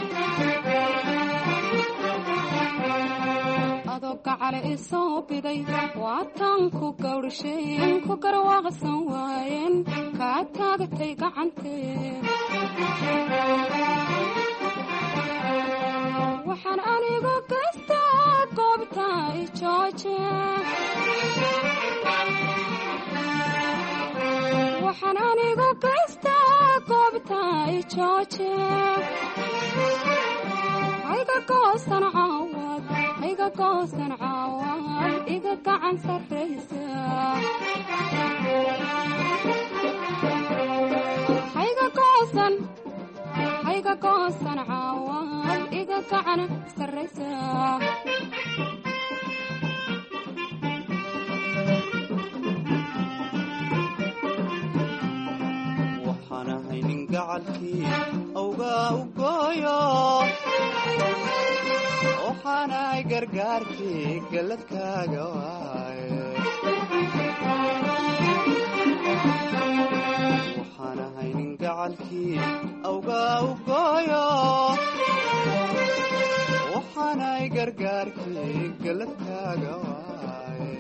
adoo gacale isoo biday waatan ku gawdhashayn ku garwaaqsan waayeen kaa taagatay gacantee waxaan anigu gaystaa goobta i jooje waxaan anigu gaystaa goobta i jooje hayga goosan caawad hayga goosan caawad iga gacan sarraysa hayga goosan caawad iga gacan sarraysa gacalkii awgaa u gooyo waxaanay gargaarkii galladkaaga waaye waxaanahay nin gacalkii awgaa u gooyo waxaanay gargaarkii galladkaaga waaye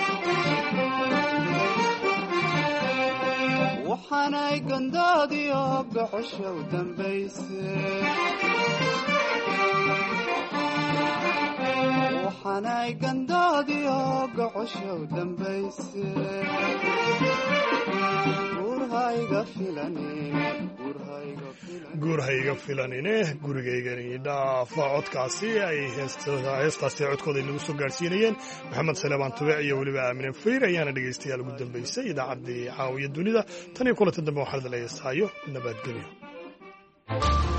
waxaanay gandoodiyo goxosha u dambayse waxaanay gandoodiyo goxosha u dambayse guur ha iga filanine gurigaygani dhaafa codkaasi ay heestaasi codkooda inagu soo gaadhsiinayeen maxamed saleebaan tubec iyo weliba aamine fayr ayaana dhegaystayaal ugu dambaysay idaacaddii caawiya dunida tan iyo kulanta dambe waxaan idin leeyahay nabadgelyo.